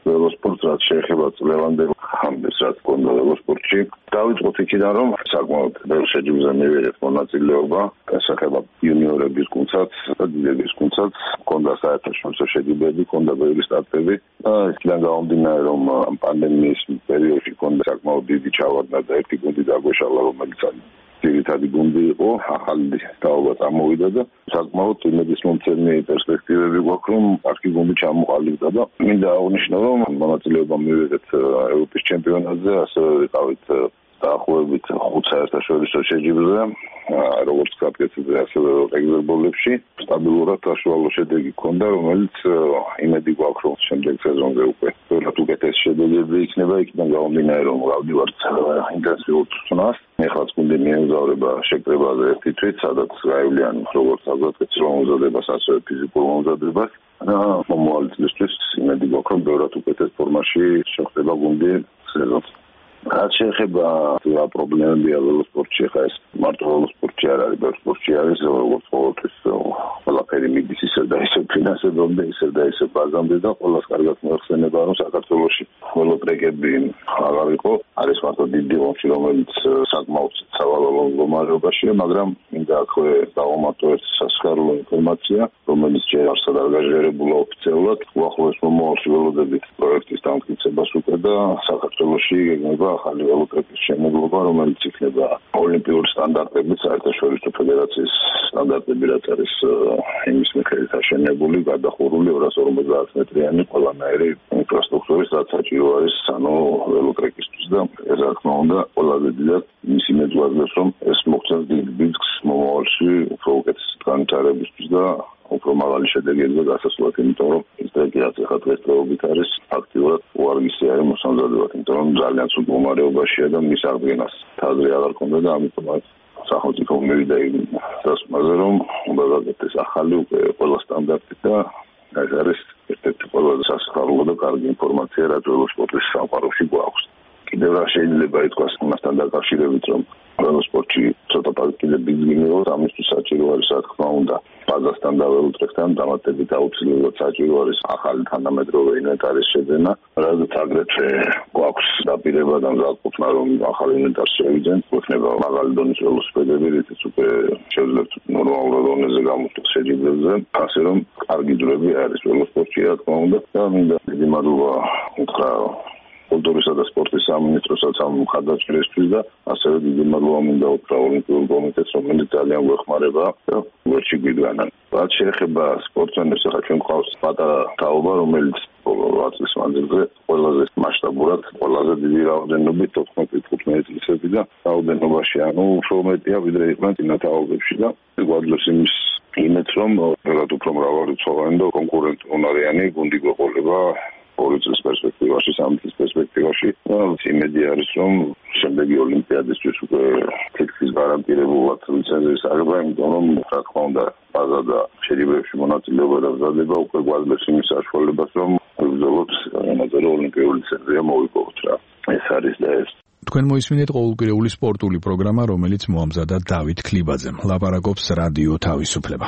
ველოსპორტს, რაც შეეხება წლევანდელ ხანს, რაც გქონდა ველოსპორტში. დავიწყოთ იქიდან, რომ საკმაოდ ბევრ შეჯიბრზე მივიღეთ მონაწილეობა, გასახება იუნიორების გუნდსაც და დიდების გუნდსაც, ჰქონდა საერთაშორისო შეჯიბრები, ჰქონდა ბევრი სტარტები. იქიდან გამომდინარე, რომ ამ პანდემიის პერიოდში ჰქონდა საკმაოდ დიდი ჩავარდნა და ერთი გუნდი დაგვეშალა, რომელიც ძირითადი გუნდი იყო, ახალი თაობა წამოვიდა და საკმაოდ იმედისმომცემი პერსპექტივები გვაქვს, რომ აქ გუნდი ჩამოყალიბდა და მინდა აღნიშნო, რომ მონაწილეობა მივიღეთ ევროპის ჩემპიონატზე, ასევე ვიყავით დაახლოებით ხუთ საერთაშორისო შეჯიბრზე, როგორც კაპიტანზე, ასევე რეგულარებში. სტაბილურად საშუალო შედეგი ჰქონდა, რომელიც იმედი გვაქვს, რომ შემდეგ სეზონზე უკვე ბევრად უკეთესი შედეგები იქნება, იქიდან გამომდინარე, რომ გავდივართ ინტენსიურ წვნას. ეხლა გუნდი მიემგზავრება შეკრებაზე ერთი თვით, სადაც გაივლიან როგორც საზოგადოებრივ მომზადებას, ასევე ფიზიკურ მომზადებას. და მომავალ წლისთვის იმედი გვაქვს, რომ ბევრად უკეთეს ფორმაში შეხვდება გუნდი სეზონს. რაც შეეხება რა პრობლემებია ველოსპორტში, ხა ეს მარტო ველოსპორტში არ არის, ბევრ სპორტში არის, როგორც ყოველთვის ყველაფერი მიდის ისე და ისე ფინანსებამდე, ისე და ისე ბაზამდე და ყველას კარგად მოახსენება, რომ საქართველოში ველოტრეკები აღარ იყო, არის მარტო დიდი ომში, რომელიც საკმაოდ სავალალო მდგომარეობაშია, მაგრამ მინდა აქვე დავამატო ერთ სასიხარულო ინფორმაცია, რომელიც ჯერ არსად არ გაჟღერებულა ოფიციალურად, უახლოეს მომავალში ველოდებით პროექტის დამტკიცებას უკვე და საქართველოში გეგმება ახალი ველოტრეკის შემოღება, რომელიც იქნება ოლიმპიური სტანდარტებით, საერთაშორისო ფედერაციის სტანდარტები, რაც არის იმის მიხედვით აშენებული, გადახურული ორას ორმოცდაათ მეტრიანი ყველანაირი ინფრასტრუქტურის, რაც საჭირო არის ანუ ველოტრეკისთვის და ეს რა თქმა უნდა ყველაზე დიდად იმის იმედს გვაძლევს, რომ ეს მოგცემს დიდ ბიძგს მომავალში უფრო უკეთესი განვითარებისთვის და უფრო მაღალი შედეგები და გასასვლელად, იმიტომ რომ ეს ტრეკი ახლა დღესდღეობით არის აქტიურად უარგისი არის მოსამზადებლად, იმიტომ რომ ძალიან სულ მდგომარეობაშია და მის აღდგენას თაზრი აღარ ქონდა და ამიტომ სახელმწიფო მივიდა იმ დასკვნაზე, რომ უნდა გაკეთდეს ახალი უკვე ყველა სტანდარტი და ეს არის ერთ-ერთი ყველაზე სასიხარულო და კარგი ინფორმაცია, რაც ველოსპორტის სამყაროში გვაქვს. კიდევ რა შეიძლება ითქვას მასთან დაკავშირებით, რომ ველოსპორტში ცოტა კიდევ ბიზნესი მიიღოს, ამისთვის საჭირო არის, რა თქმა უნდა, ბაზასთან და ველოტრეკთან დამატებით აუცილებლად საჭირო არის ახალი თანამედროვე ინვენტარის შეძენა, რადგან აგრეთვე გვაქვს დაპირება და მზადყოფნა, რომ ახალი ინვენტარს შევიძენ, გვექნება მაღალი დონის ველოსიპედები, რითიც უკვე შევძლებთ ნორმალურ დონეზე გამოსვლა შეჯიბრებზე, ასე რომ კარგი დროები არის ველოსპორტში, რა თქმა უნდა, და მინდა დიდი მადლობა უთხრა კულტურისა და სპორტის სამინისტროსაც ამ მხარდაჭერისთვის და ასევე დიდი მადლობა მინდა უთხრა ოლიმპიურ კომიტეტს, რომელიც ძალიან გვეხმარება და ვერჩი გვიდგანან. რაც შეეხება სპორტსმენებს, ახლა ჩვენ გვყავს პატარა თაობა, რომელიც ბოლო რვა წლის მანძილზე ყველაზე მასშტაბურად, ყველაზე დიდი რაოდენობით თოთხმეტ-თხუთმეტ წლისები და რაოდენობაში, ანუ უფრო მეტია ვიდრე იყვნენ წინა თაობებში და გვაძლევს იმის იმედს, რომ ბევრად უფრო მრავალრიცხოვანი და კონკურენტუნარიანი გუნდი გვეყოლება ორი წლის პერსპექტივაში, სამი წლის პერსპექტივაში. იმედი არის, რომ შემდეგი ოლიმპიადისთვის უკვე თითქმის გარანტირებულად ლიცენზიის აღება, იმიტომ რომ რა თქმა უნდა ბაზა და შეჯიბრებში მონაწილეობა და მზადება უკვე გვაძლევს იმის საშუალებას, რომ ვიბრძოლოთ რამაზე ოლიმპიური ლიცენზია მოვიპოვოთ რა. ეს არის და ეს. თქვენ მოისმინეთ ყოველკვირეული სპორტული პროგრამა, რომელიც მოამზადა დავით ქლიბაძემ. ლაპარაკობს რადიო თავისუფლება.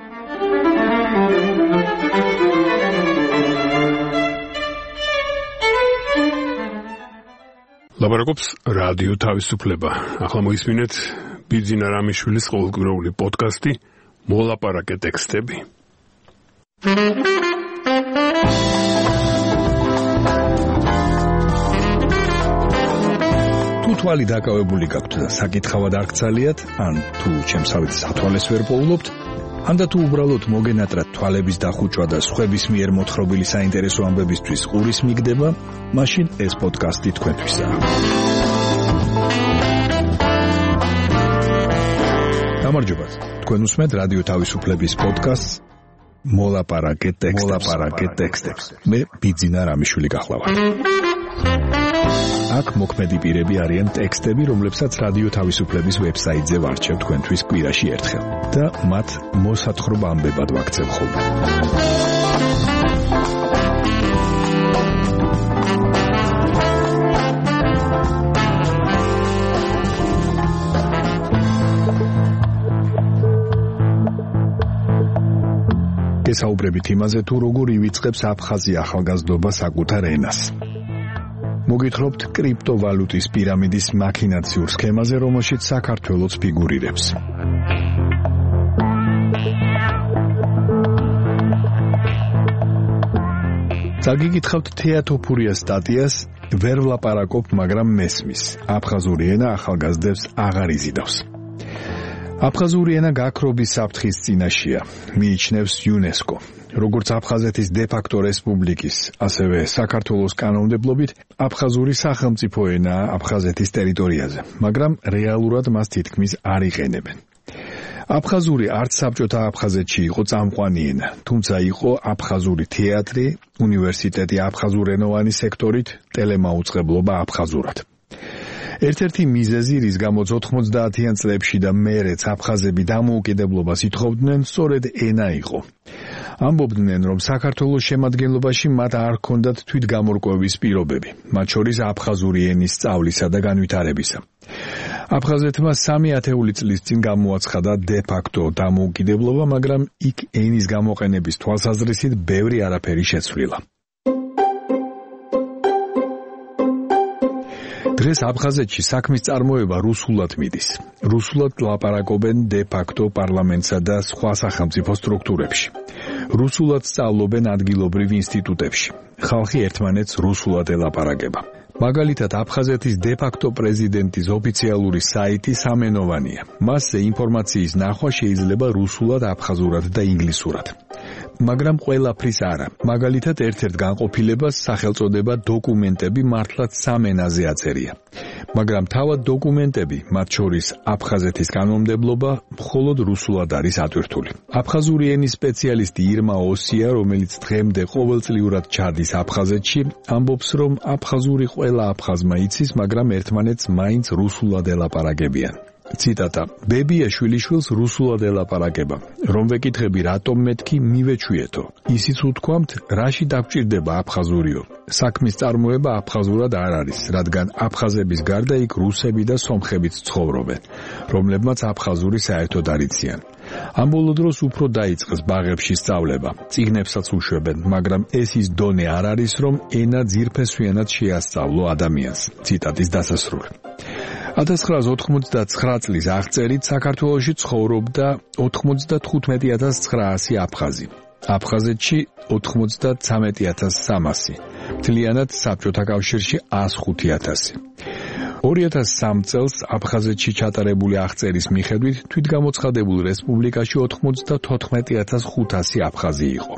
ლაპარაკობს რადიო თავისუფლება. ახლა მოისმინეთ ბიძინა რამიშვილის ყოველკვირეული პოდკასტი მოლაპარაკე ტექსტები. თუ თვალი დაკავებული გაქვთ და საკითხავად არ გცალიათ, ან თუ ჩემსავით სათვალეს ვერ პოულობთ, ან და თუ უბრალოდ მოგენატრათ თვალების დახუჭვა და სხვების მიერ მოთხრობილი საინტერესო ამბებისთვის ყურის მიგდება, მაშინ ეს პოდკასტი თქვენთვისაა. გამარჯობათ. თქვენ უსმენთ რადიო თავისუფლების პოდკასტს მოლაპარაკე ტექსტებს. მე ბიძინა რამიშვილი გახლავართ. აქ მოქმედი პირები არიან ტექსტები, რომლებსაც რადიო თავისუფლების ვებსაიტზე ვარჩევ თქვენთვის კვირაში ერთხელ და მათ მოსათხრობ ამბებად ვაქცევ ხოლმე. გესაუბრებით იმაზე, თუ როგორ ივიწყებს აფხაზი ახალგაზრდობა საკუთარ ენას. მოგითხრობთ კრიპტოვალუტის პირამიდის მაქინაციურ სქემაზე, რომელშიც საქართველოც ფიგურირებს. წაგიგითხავთ თეატოფურიას სტატიას, ვერ ვლაპარაკობ, მაგრამ მესმის. აფხაზური ენა ახალგაზრდებს აღარ იზიდავს. აფხაზური ენა გაქრობის საფრთხის წინაშეა, მიიჩნევს იუნესკო. როგორც აფხაზეთის დე-ფაქტო რესპუბლიკის, ასევე საქართველოს კანონმდებლობით, აფხაზური სახელმწიფო ენაა აფხაზეთის ტერიტორიაზე, მაგრამ რეალურად მას თითქმის არ იყენებენ. აფხაზური არც საბჭოთა აფხაზეთში იყო წამყვანი ენა, თუმცა იყო აფხაზური თეატრი, უნივერსიტეტი აფხაზურენოვანი სექტორით, ტელემაუწყებლობა აფხაზურად. ერთ-ერთი მიზეზი, რის გამოც ოთხმოცდაათიან წლებში და მერეც აფხაზები დამოუკიდებლობას ითხოვდნენ, სწორედ ენა იყო. ამბობდნენ, რომ საქართველოს შემადგენლობაში მათ არ ჰქონდათ თვითგამორკვევის პირობები, მათ შორის აფხაზური ენის სწავლისა და განვითარებისა. აფხაზეთმა სამი ათეული წლის წინ გამოაცხადა დე-ფაქტო დამოუკიდებლობა, მაგრამ იქ ენის გამოყენების თვალსაზრისით ბევრი არაფერი შეცვლილა. დღეს აფხაზეთში საქმის წარმოება რუსულად მიდის. რუსულად ლაპარაკობენ დე-ფაქტო პარლამენტსა და სხვა სახელმწიფო სტრუქტურებში. რუსულად სწავლობენ ადგილობრივ ინსტიტუტებში. ხალხი ერთმანეთს რუსულად ელაპარაკება. მაგალითად, აფხაზეთის დე-ფაქტო პრეზიდენტის ოფიციალური საიტი სამენოვანია. მასზე ინფორმაციის ნახვა შეიძლება რუსულად, აფხაზურად და ინგლისურად. მაგრამ ყველაფრის არა. მაგალითად, ერთ-ერთ განყოფილებას სახელწოდება დოკუმენტები მართლაც სამ ენაზე აწერია. მაგრამ თავად დოკუმენტები, მათ შორის აფხაზეთის კანონმდებლობა, მხოლოდ რუსულად არის ატვირთული. აფხაზური ენის სპეციალისტი ირმა ოსია, რომელიც დღემდე ყოველწლიურად ჩადის აფხაზეთში, ამბობს, რომ აფხაზური ყველა აფხაზმა იცის, მაგრამ ერთმანეთს მაინც რუსულად ელაპარაკებიან. ციტატა: ბებია შვილიშვილს რუსულად ელაპარაკება. რომ ვეკითხები რატომ მეთქი, მივეჩვიეთო. ისიც უთქვამთ, რაში დაგჭირდება აფხაზურიო. საქმის წარმოება აფხაზურად არ არის, რადგან აფხაზების გარდა იქ რუსები და სომხებიც ცხოვრობენ, რომლებმაც აფხაზური საერთოდ არ იციან. ამ ბოლო დროს უფრო დაიწყეს ბაღებში სწავლება, წიგნებსაც უშვებენ, მაგრამ ეს ის დონე არ არის, რომ ენა ძირფესვიანად შეასწავლო ადამიანს. ციტატის დასასრული. ათას ცხრაას ოთხმოცდაცხრა წლის აღწერით საქართველოში ცხოვრობდა ოთხმოცდათხუთმეტი ათას ცხრაასი აფხაზი. აფხაზეთში ოთხმოცდათრამეტი ათას სამასი. მთლიანად საბჭოთა კავშირში ას ხუთი ათასი. ორი ათას სამ წელს აფხაზეთში ჩატარებული აღწერის მიხედვით თვითგამოცხადებულ რესპუბლიკაში ოთხმოცდათოთხმეტი ათას ხუთასი აფხაზი იყო.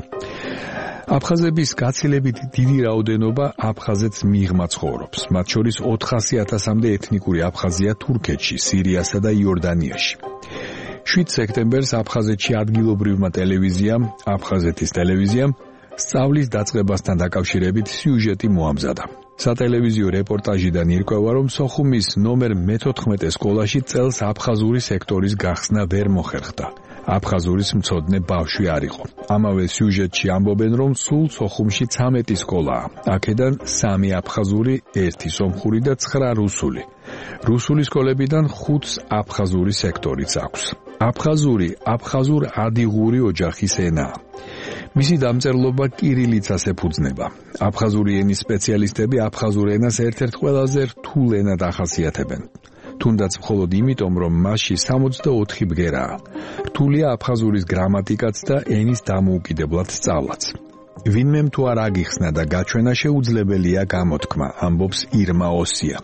აფხაზების გაცილებით დიდი რაოდენობა აფხაზეთს მიღმა ცხოვრობს, მათ შორის ოთხასი ათასამდე ეთნიკური აფხაზია თურქეთში, სირიასა და იორდანიაში. შვიდ სექტემბერს აფხაზეთში ადგილობრივმა ტელევიზიამ, აფხაზეთის ტელევიზიამ, სწავლის დაწყებასთან დაკავშირებით სიუჟეტი მოამზადა. სატელევიზიო რეპორტაჟიდან ირკვევა, რომ სოხუმის ნომერ მეთოთხმეტე სკოლაში წელს აფხაზური სექტორის გახსნა ვერ მოხერხდა. აფხაზურის მცოდნე ბავშვი არ იყო. ამავე სიუჟეტში ამბობენ, რომ სულ სოხუმში ცამეტი სკოლაა. აქედან სამი აფხაზური, ერთი სომხური და ცხრა რუსული. რუსული სკოლებიდან ხუთს აფხაზური სექტორიც აქვს. აფხაზური, აფხაზურ ადიღური ოჯახის ენაა. მისი დამწერლობა კირილიცას ეფუძნება. აფხაზური ენის სპეციალისტები აფხაზურ ენას ერთ-ერთ ყველაზე რთულ ენად ახასიათებენ. თუნდაც მხოლოდ იმიტომ, რომ მასში სამოცდაოთხი ბგერაა. რთულია აფხაზურის გრამატიკაც და ენის დამოუკიდებლად სწავლაც. ვინმემ თუ არ აგიხსნა და გაჩვენა შეუძლებელია გამოთქმა, ამბობს ირმა ოსია.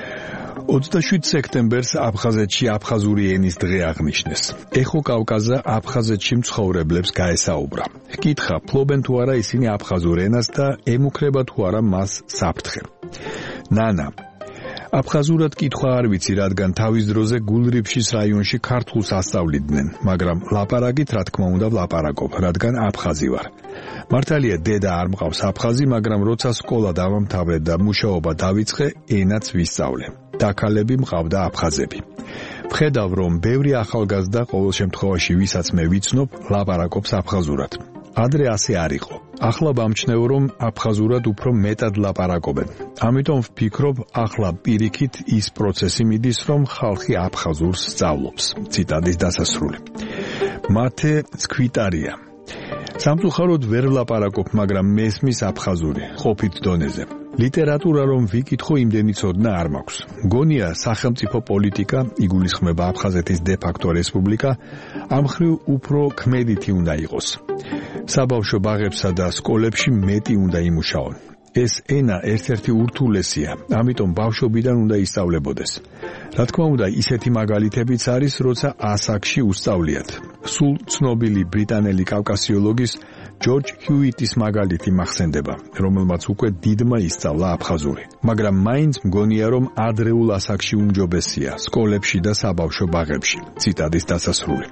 ოცდაშვიდ სექტემბერს აფხაზეთში აფხაზური ენის დღე აღნიშნეს. ეხო კავკაზა აფხაზეთში მცხოვრებლებს გაესაუბრა. ჰკითხა, ფლობენ თუ არა ისინი აფხაზურ ენას და ემუქრება თუ არა მას საფრთხე. ნანა, აფხაზურად კითხვა არ ვიცი, რადგან თავის დროზე გულრიფშის რაიონში ქართულს ასწავლიდნენ, მაგრამ ლაპარაკით რა თქმა უნდა ვლაპარაკობ, რადგან აფხაზი ვარ. მართალია დედა არ მყავს აფხაზი, მაგრამ როცა სკოლა დავამთავრე და მუშაობა დავიწყე, ენაც ვისწავლე. დაქალები მყავდა აფხაზები. ვხედავ, რომ ბევრი ახალგაზრდა ყოველ შემთხვევაში, ვისაც მე ვიცნობ, ლაპარაკობს აფხაზურად. ადრე ასე არ იყო. ახლა ვამჩნევ, რომ აფხაზურად უფრო მეტად ლაპარაკობენ. ამიტომ ვფიქრობ, ახლა პირიქით ის პროცესი მიდის, რომ ხალხი აფხაზურს სწავლობს. ციტატის დასასრული. მათე ცქვიტარია. სამწუხაროდ ვერ ვლაპარაკობ, მაგრამ მესმის აფხაზური, ყოფით დონეზე. ლიტერატურა რომ ვიკითხო, იმდენი ცოდნა არ მაქვს. მგონია სახელმწიფო პოლიტიკა, იგულისხმება აფხაზეთის დე-ფაქტო რესპუბლიკა, ამ მხრივ უფრო ქმედითი უნდა იყოს. საბავშვო ბაღებსა და სკოლებში მეტი უნდა იმუშაონ. ეს ენა ერთ-ერთი ურთულესია, ამიტომ ბავშვობიდან უნდა ისწავლებოდეს. რა თქმა უნდა, ისეთი მაგალითებიც არის, როცა ასაკში უსწავლიათ. სულ ცნობილი ბრიტანელი კავკასიოლოგის ჯორჯ ჰიუიტის მაგალითი მახსენდება, რომელმაც უკვე დიდმა ისწავლა აფხაზური. მაგრამ მაინც მგონია, რომ ადრეულ ასაკში უმჯობესია, სკოლებში და საბავშვო ბაღებში. ციტატის დასასრული.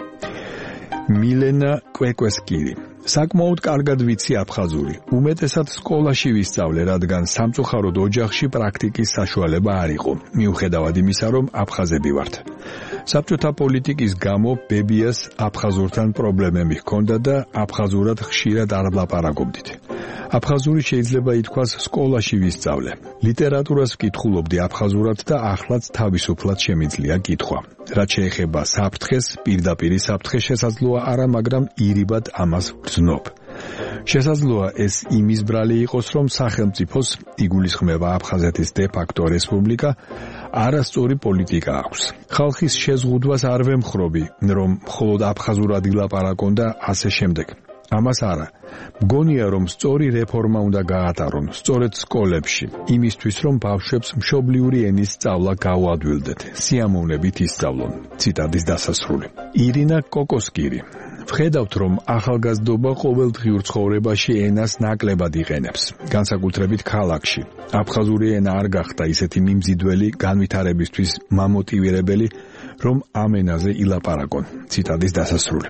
მილენა კვეკვესკირი. საკმაოდ კარგად ვიცი აფხაზური. უმეტესად სკოლაში ვისწავლე, რადგან სამწუხაროდ ოჯახში პრაქტიკის საშუალება არ იყო, მიუხედავად იმისა, რომ აფხაზები ვართ. საბჭოთა პოლიტიკის გამო ბებიას აფხაზურთან პრობლემები ჰქონდა და აფხაზურად ხშირად არ ვლაპარაკობდით. აფხაზური შეიძლება ითქვას სკოლაში ვისწავლე. ლიტერატურას ვკითხულობდი აფხაზურად და ახლაც თავისუფლად შემიძლია კითხვა. რაც შეეხება საფრთხეს, პირდაპირი საფრთხე შესაძლოა არა, მაგრამ ირიბად ამას ვგრძნობ. შესაძლოა ეს იმის ბრალი იყოს, რომ სახელმწიფოს, იგულისხმება აფხაზეთის დე-ფაქტო რესპუბლიკა, არასწორი პოლიტიკა აქვს. ხალხის შეზღუდვას არ ვემხრობი, რომ მხოლოდ აფხაზურად ილაპარაკონ და ასე შემდეგ. ამას არა. მგონია, რომ სწორი რეფორმა უნდა გაატარონ, სწორედ სკოლებში, იმისთვის, რომ ბავშვებს მშობლიური ენის სწავლა გაუადვილდეთ, სიამოვნებით ისწავლონ. ციტატის დასასრული. ირინა კოკოსკირი. ვხედავთ, რომ ახალგაზრდობა ყოველდღიურ ცხოვრებაში ენას ნაკლებად იყენებს, განსაკუთრებით ქალაქში. აფხაზური ენა არ გახდა ისეთი მიმზიდველი განვითარებისთვის მამოტივირებელი, რომ ამ ენაზე ილაპარაკონ. ციტატის დასასრული.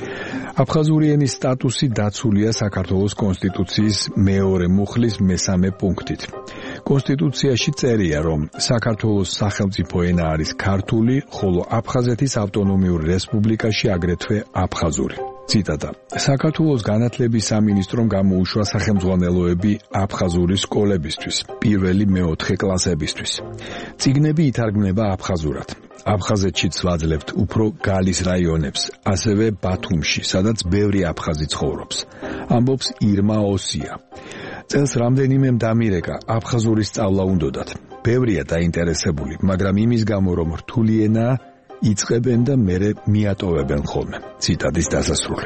აფხაზური ენის სტატუსი დაცულია საქართველოს კონსტიტუციის მეორე მუხლის მესამე პუნქტით. კონსტიტუციაში წერია, რომ საქართველოს სახელმწიფო ენა არის ქართული, ხოლო აფხაზეთის ავტონომიურ რესპუბლიკაში აგრეთვე აფხაზური. ციტატა. საქართველოს განათლების სამინისტრომ გამოუშვა სახელმძღვანელოები აფხაზური სკოლებისთვის, პირველი მეოთხე კლასებისთვის. წიგნები ითარგმნება აფხაზურად. აფხაზეთშიც ვაძლევთ უფრო გალის რაიონებს, ასევე ბათუმში, სადაც ბევრი აფხაზი ცხოვრობს. ამბობს ირმა ოსია. წელს რამდენიმემ დამირეკა, აფხაზური სწავლა უნდოდათ. ბევრია დაინტერესებული, მაგრამ იმის გამო, რომ რთული ენაა, იწყებენ და მერე მიატოვებენ ხოლმე. ციტატის დასასრული.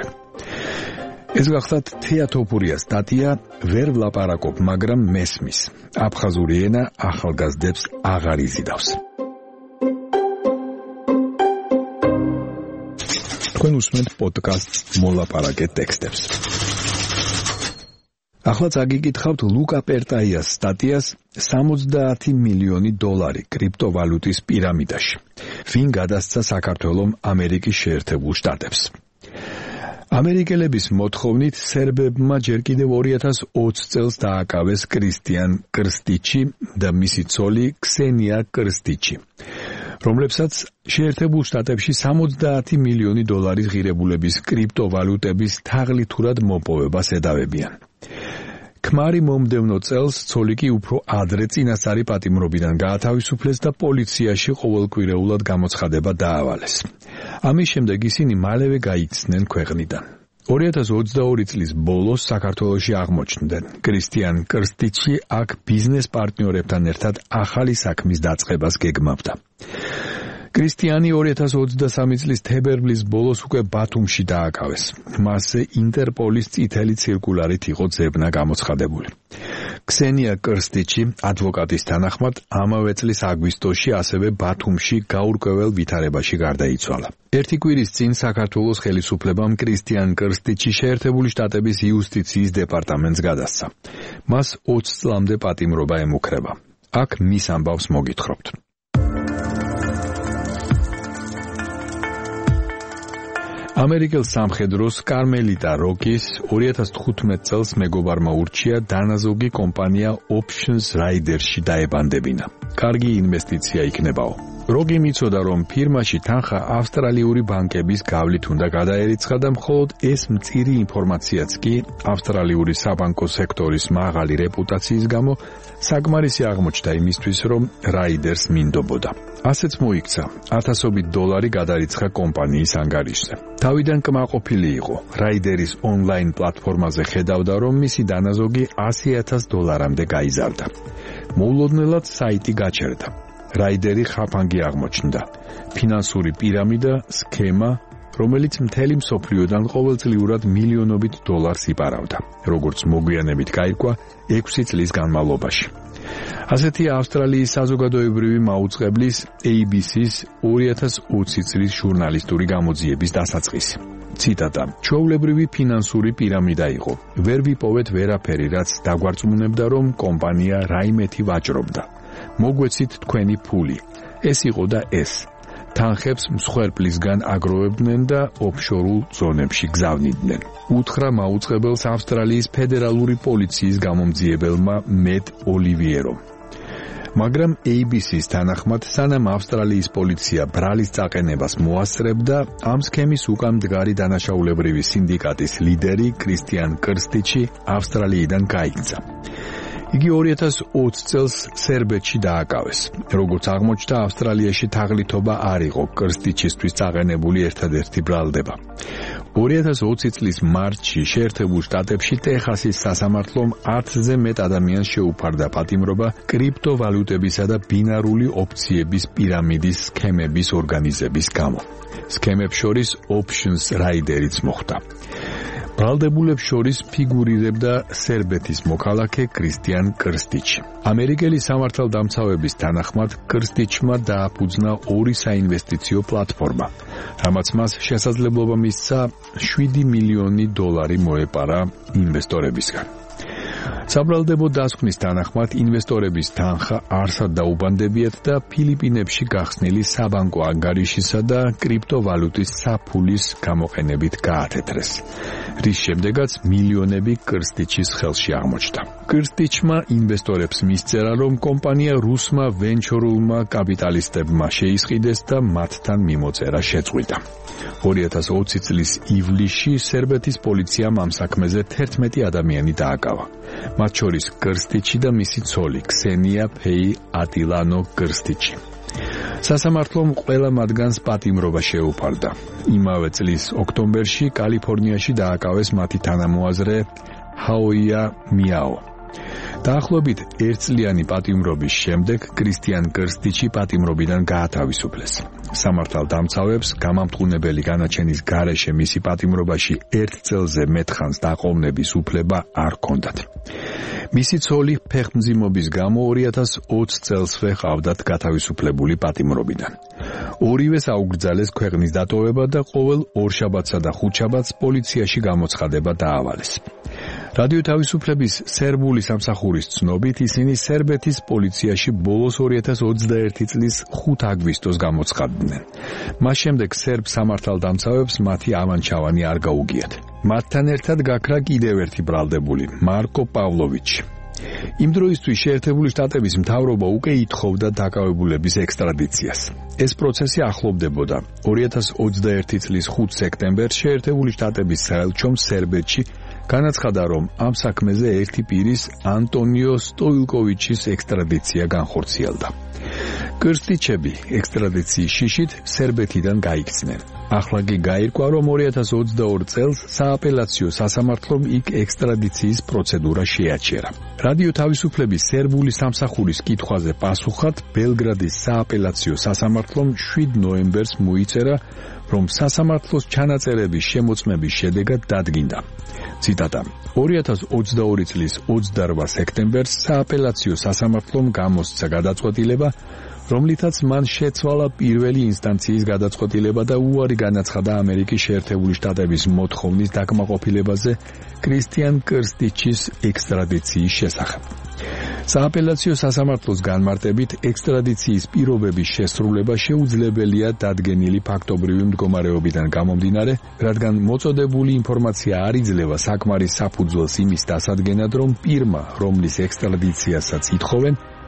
ეს გახლავთ თეატოფურია სტატია, ვერ ვლაპარაკობ, მაგრამ მესმის. აფხაზური ენა ახალგაზრდებს აღარ იზიდავს. თქვენ უსმენთ პოდკასტს მოლაპარაკე ტექსტებს. ახლა წაგიკითხავთ ლუკა პერტაიას სტატიას სამოცდაათი მილიონი დოლარი კრიპტოვალუტის პირამიდაში. ვინ გადასცა საქართველომ ამერიკის შეერთებულ შტატებს? ამერიკელების მოთხოვნით სერბებმა ჯერ კიდევ ორი ათას ოცი წელს დააკავეს კრისტიან კრსტიჩი და მისი ცოლი ქსენია კრსტიჩი, რომლებსაც შეერთებულ შტატებში სამოცდაათი მილიონი დოლარის ღირებულების კრიპტოვალუტების თაღლითურად მოპოვებას ედავებიან. ქმარი მომდევნო წელს ცოლი კი უფრო ადრე წინასწარი პატიმრობიდან გაათავისუფლეს და პოლიციაში ყოველკვირეულად გამოცხადება დაავალეს. ამის შემდეგ ისინი მალევე გაიქცნენ ქვეყნიდან. ორი ათას ოცდაორი წლის ბოლოს საქართველოში აღმოჩნდნენ. კრისტიან კრსტიჩი აქ ბიზნეს პარტნიორებთან ერთად ახალი საქმის დაწყებას გეგმავდა. კრისტიანი ორი ათას ოცდასამი წლის თებერვლის ბოლოს უკვე ბათუმში დააკავეს. მასზე ინტერპოლის წითელი ცირკულარით იყო ძებნა გამოცხადებული. ქსენია კრსტიჩი ადვოკატის თანახმად ამავე წლის აგვისტოში ასევე ბათუმში გაურკვეველ ვითარებაში გარდაიცვალა. ერთი კვირის წინ საქართველოს ხელისუფლებამ კრისტიან კრსტიჩი შეერთებული შტატების იუსტიციის დეპარტამენტს გადასცა. მას ოცი წლამდე პატიმრობა ემუქრება. აქ მის ამბავს მოგითხრობთ. ამერიკელ სამხედროს კარმელიტა როკის ორი ათას თხუთმეტ წელს მეგობარმა ურჩია დანაზოგი კომპანია Options Rider-ში დაებანდებინა. კარგი ინვესტიცია იქნებაო. როგი მიცოდა, რომ ფირმაში თანხა ავსტრალიური ბანკების გავლით უნდა გადაერიცხა და მხოლოდ ეს მწირი ინფორმაციაც კი ავსტრალიური საბანკო სექტორის მაღალი რეპუტაციის გამო საკმარისი აღმოჩნდა იმისთვის, რომ რაიდერს მინდობოდა. ასეც მოიქცა, ათასობით დოლარი გადარიცხა კომპანიის ანგარიშზე. თავიდან კმაყოფილი იყო, რაიდერის ონლაინ პლატფორმაზე ხედავდა, რომ მისი დანაზოგი ასი ათას დოლარამდე გაიზარდა. მოულოდნელად საიტი გაჩერდა. რაიდერი ხაფანგი აღმოჩნდა. ფინანსური პირამიდა, სქემა, რომელიც მთელი მსოფლიოდან ყოველწლიურად მილიონობით დოლარს იპარავდა, როგორც მოგვიანებით გაირკვა ექვსი წლის განმავლობაში. ასეთია ავსტრალიის საზოგადოებრივი მაუწყებლის A B C-ს ორი ათას ოცი წლის ჟურნალისტური გამოძიების დასაწყისი. ციტატა: ჩვეულებრივი ფინანსური პირამიდა იყო. ვერ ვიპოვეთ ვერაფერი, რაც დაგვარწმუნებდა, რომ კომპანია რაიმეთი ვაჭრობდა. მოგვეცით თქვენი ფული. ეს იყო და ეს. თანხებს მსხვერპლისგან აგროვებდნენ და ოფშორულ ზონებში გზავნიდნენ. უთხრა მაუწყებელს ავსტრალიის ფედერალური პოლიციის გამომძიებელმა მეტ ოლივიერომ. მაგრამ A B C-ს თანახმად, სანამ ავსტრალიის პოლიცია ბრალის წაყენებას მოასწრებდა, ამ სქემის უკან მდგარი დანაშაულებრივი სინდიკატის ლიდერი კრისტიან კრსტიჩი ავსტრალიიდან გაიქცა. იგი ორი ათას ოცი წელს სერბეთში დააკავეს. როგორც აღმოჩნდა, ავსტრალიაში თაღლითობა არ იყო კრსტიჩისთვის წაყენებული ერთადერთი ბრალდება. ორი ათას ოცი წლის მარტში შეერთებულ შტატებში ტეხასის სასამართლომ ათზე მეტ ადამიანს შეუფარდა პატიმრობა კრიპტოვალუტებისა და ბინარული ოფციების პირამიდის სქემების ორგანიზების გამო. სქემებს შორის Options რაიდერიც მოხვდა. ბრალდებულებს შორის ფიგურირებდა სერბეთის მოქალაქე კრისტიან კრსტიჩი. ამერიკელი სამართალდამცავების თანახმად კრსტიჩმა დააფუძნა ორი საინვესტიციო პლატფორმა, რამაც მას შესაძლებლობა მისცა შვიდი მილიონი დოლარი მოეპარა ინვესტორებისგან. საბრალდებო დასკვნის თანახმად ინვესტორების თანხა არსად დაუბანდებიათ და ფილიპინებში გახსნილი საბანკო ანგარიშისა და კრიპტოვალუტის საფულის გამოყენებით გაათეთრეს, რის შემდეგაც მილიონები კრსტიჩის ხელში აღმოჩნდა. კრსტიჩმა ინვესტორებს მისწერა, რომ კომპანია რუსმა ვენჩურულმა კაპიტალისტებმა შეისყიდეს და მათთან მიმოწერა შეწყვიტა. ორი ათას ოცი წლის ივლისში სერბეთის პოლიციამ ამ საქმეზე თერთმეტი ადამიანი დააკავა. მათ შორის კრსტიჩი და მისი ცოლი ქსენია ფეი ატილანო კრსტიჩი. სასამართლომ ყველა მათგანს პატიმრობა შეუფარდა. იმავე წლის ოქტომბერში კალიფორნიაში დააკავეს მათი თანამოაზრე ჰაოია მიაო. დაახლოებით ერთწლიანი პატიმრობის შემდეგ კრისტიან კრსტიჩი პატიმრობიდან გაათავისუფლეს. სამართალდამცავებს გამამტყუნებელი განაჩენის გარეშე მისი პატიმრობაში ერთ წელზე მეტხანს დაყოვნების უფლება არ ჰქონდათ. მისი ცოლი ფეხმძიმობის გამო ორი ათას ოცი წელსვე ჰყავდათ გათავისუფლებული პატიმრობიდან. ორივეს აუგრძალეს ქვეყნის დატოვება და ყოველ ორშაბათსა და ხუთშაბათს პოლიციაში გამოცხადება დაავალეს. რადიო თავისუფლების სერბული სამსახურის ცნობით, ისინი სერბეთის პოლიციაში ბოლოს ორი ათას ოცდაერთი წლის ხუთი აგვისტოს გამოცხადდნენ. მას შემდეგ სერბ სამართალდამცავებს მათი ავანჩავანი არ გაუგიათ. მათთან ერთად გაქრა კიდევ ერთი ბრალდებული, მარკო პავლოვიჩი. იმ დროისთვის შეერთებული შტატების მთავრობა უკვე ითხოვდა დაკავებულების ექსტრადიციას. ეს პროცესი ახლობდებოდა. ორი ათას ოცდაერთი წლის ხუთი სექტემბერს შეერთებული შტატების საელჩომ სერბეთში განაცხადა, რომ ამ საქმეზე ერთი პირის ანტონიო სტოილკოვიჩის ექსტრადიცია განხორციელდა. კრსტიჩები ექსტრადიციის შიშით სერბეთიდან გაიქცნენ. ახლა კი გაირკვა, რომ ორი ათას ოცდაორი წელს სააპელაციო სასამართლომ იქ ექსტრადიციის პროცედურა შეაჩერა. რადიო თავისუფლების სერბული სამსახურის კითხვაზე პასუხად ბელგრადის სააპელაციო სასამართლომ შვიდ ნოემბერს მოიწერა, რომ სასამართლოს ჩანაწერების შემოწმების შედეგად დადგინდა. ციტატა: ორი ათას ოცდაორი წლის ოცდარვა სექტემბერს სააპელაციო სასამართლომ გამოსცა გადაწყვეტილება, რომლითაც მან შეცვალა პირველი ინსტანციის გადაწყვეტილება და უარი განაცხადა ამერიკის შეერთებული შტატების მოთხოვნის დაკმაყოფილებაზე კრისტიან კრსტიჩის ექსტრადიციის შესახებ. სააპელაციო სასამართლოს განმარტებით ექსტრადიციის პირობების შესრულება შეუძლებელია დადგენილი ფაქტობრივი მდგომარეობიდან გამომდინარე, რადგან მოწოდებული ინფორმაცია არ იძლევა საკმარის საფუძველს იმის დასადგენად, რომ პირმა, რომლის ექსტრადიციასაც ითხოვენ,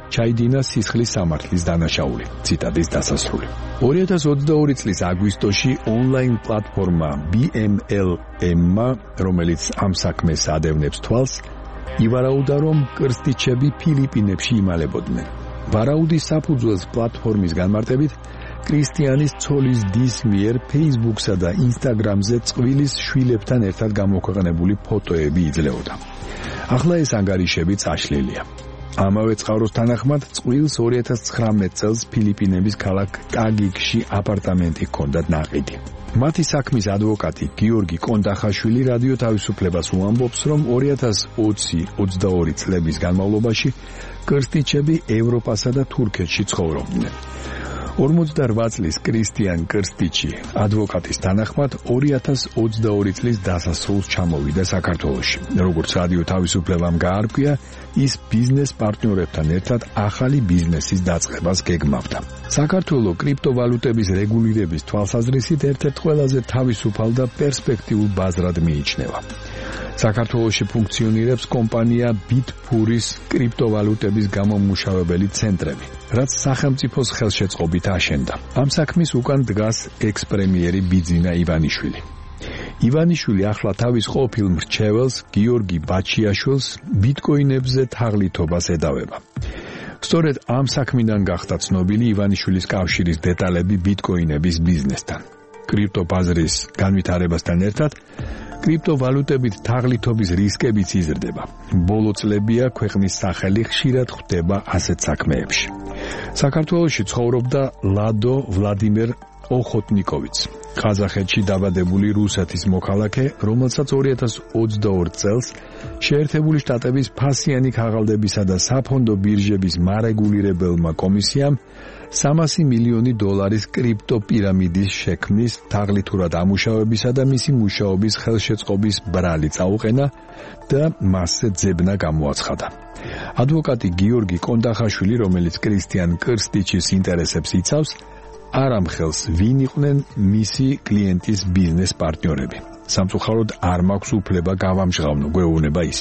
ჩაიდინა სისხლის სამართლის დანაშაული. ციტატის დასასრული. ორი ათას ოცდაორი წლის აგვისტოში ონლაინ პლატფორმა ბი ემ ელ ემ-მა, რომელიც ამ საქმეს ადევნებს თვალს, ივარაუდა, რომ კრსტიჩები ფილიპინებში იმალებოდნენ. ვარაუდის საფუძველს პლატფორმის განმარტებით კრისტიანის ცოლის დის მიერ Facebook-სა და Instagram-ზე წყვილის შვილებთან ერთად გამოქვეყნებული ფოტოები იძლეოდა. ახლა ეს ანგარიშები წაშლილია. ამავე წყაროს თანახმად წყვილს ორი ათას ცხრამეტ წელს ფილიპინების ქალაქ ტაგიკში აპარტამენტი ჰქონდათ ნაყიდი. მათი საქმის ადვოკატი გიორგი კონდახაშვილი რადიო თავისუფლებას უამბობს, რომ ორი ათას ოცი ოცდაორი წლების განმავლობაში კრსტიჩები ევროპასა და თურქეთში ცხოვრობდნენ. ორმოცდაორ წლის კრისტიან კრსტიჩი ადვოკატის თანახმად ორი ათას ოცდაორი წლის დასასრულს ჩამოვიდა საქართველოში. როგორც რადიო თავისუფლებამ გაარკვია, ის ბიზნეს პარტნიორებთან ერთად ახალი ბიზნესის დაწყებას გეგმავდა. საქართველოს კრიპტოვალუტების რეგულირების თვალსაზრისით ერთ-ერთ ყველაზე თავისუფალ და პერსპექტიულ ბაზრად მიიჩნევა. საქართველოში ფუნქციონირებს კომპანია ბიტფურის კრიპტოვალუტების გამომმუშავებელი ცენტრები, რაც სახელმწიფოს ხელშეწყობით აშენდა. ამ საქმის უკან დგას ექს-პრემიერი ბიძინა ივანიშვილი. ივანიშვილი ახლა თავის ყოფილ მრჩეველს გიორგი ბაჩიაშვილს ბიტკოინებზე თაღლითობას ედავება. სწორედ ამ საქმიდან გახდა ცნობილი ივანიშვილის კავშირის დეტალები ბიტკოინების ბიზნესთან. კრიპტობაზრის განვითარებასთან ერთად კრიპტოვალუტებით თაღლითობის რისკებიც იზრდება. ბოლო წლებია ქვეყნის სახელი ხშირად ხვდება ასეთ საქმეებში. საქართველოში ცხოვრობდა ლადო ვლადიმერ ოხოტნიკოვიც, ყაზახეთში დაბადებული რუსეთის მოქალაქე, რომელსაც ორი ათას ოცდაორ წელს შეერთებული შტატების ფასიანი ქაღალდებისა და საფონდო ბირჟების მარეგულირებელმა კომისიამ სამასი მილიონი დოლარის კრიპტო პირამიდის შექმნის, თაღლითურად ამუშავებისა და მისი მუშაობის ხელშეწყობის ბრალი წაუყენა და მასზე ძებნა გამოაცხადა. ადვოკატი გიორგი კონდახაშვილი, რომელიც კრისტიან კრსტიჩის ინტერესებს იცავს, არ ამხელს ვინ იყვნენ მისი კლიენტის ბიზნეს პარტნიორები. სამწუხაროდ არ მაქვს უფლება გავამჟღავნო, გვეუბნება ის.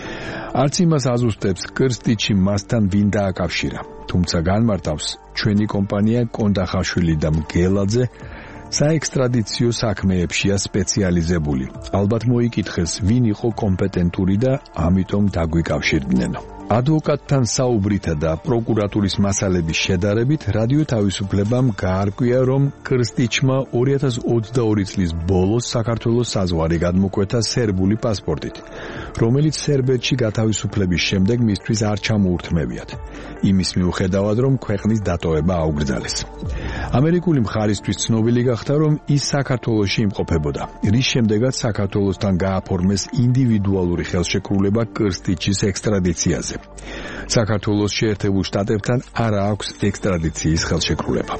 არც იმას აზუსტებს კრსტიჩი მასთან ვინ დააკავშირა, თუმცა განმარტავს, ჩვენი კომპანია კონდახაშვილი და მგელაძე საექსტრადიციო საქმეებშია სპეციალიზებული. ალბათ მოიკითხეს, ვინ იყო კომპეტენტური და ამიტომ დაგვიკავშირდნენ. ადვოკატთან საუბრითა და პროკურატურის მასალების შედარებით რადიო თავისუფლებამ გაარკვია, რომ კრსტიჩმა ორი ათას ოცდაორი წლის ბოლოს საქართველოს საზღვარი გადმოკვეთა სერბული პასპორტით, რომელიც სერბეთში გათავისუფლების შემდეგ მისთვის არ ჩამოურთმევიათ, იმის მიუხედავად, რომ ქვეყნის დატოვება აუგრძალეს. ამერიკული მხარისთვის ცნობილი გახდა, რომ ის საქართველოში იმყოფებოდა, რის შემდეგაც საქართველოსთან გააფორმეს ინდივიდუალური ხელშეკრულება კრსტიჩის ექსტრადიციაზე. საქართველოს შეერთებულ შტატებთან არ აქვს ექსტრადიციის ხელშეკრულება.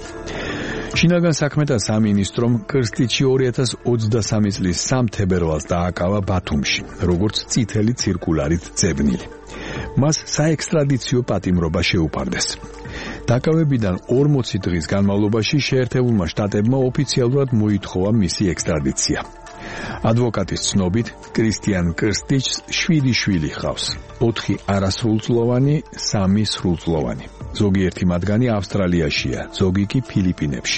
შინაგან საქმეთა სამინისტრომ კრსტიჩი ორი ათას ოცდასამი წლის სამ თებერვალს დააკავა ბათუმში, როგორც წითელი ცირკულარით ძებნილი. მას საექსტრადიციო პატიმრობა შეუპარდეს. დაკავებიდან ორმოცი დღის განმავლობაში შეერთებულმა შტატებმა ოფიციალურად მოითხოვა მისი ექსტრადიცია. ადვოკატის ცნობით, კრისტიან კრსტიჩს შვიდი შვილი ჰყავს, ოთხი არასრულწლოვანი, სამი სრულწლოვანი. ზოგიერთი მათგანი ავსტრალიაშია, ზოგი კი ფილიპინებში.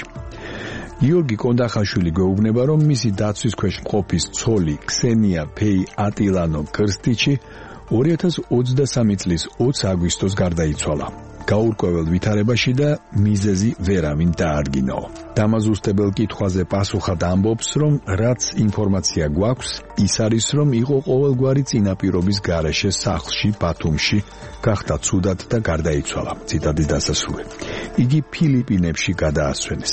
გიორგი კონდახაშვილი გვეუბნება, რომ მისი დაცვის ქვეშ მყოფის ცოლი ქსენია ფეი ატილანო კრსტიჩი ორი ათას ოცდასამი წლის ოცი აგვისტოს გარდაიცვალა. გაურკვეველ ვითარებაში და მიზეზი ვერავინ დაადგინაო. დამაზუსტებელ კითხვაზე პასუხად ამბობს, რომ რაც ინფორმაცია გვაქვს, ის არის, რომ იყო ყოველგვარი წინაპირობის გარეშე სახლში ბათუმში, გახდა ცუდად და გარდაიცვალა. ციტატის დასასრული. იგი ფილიპინებში გადაასვენეს.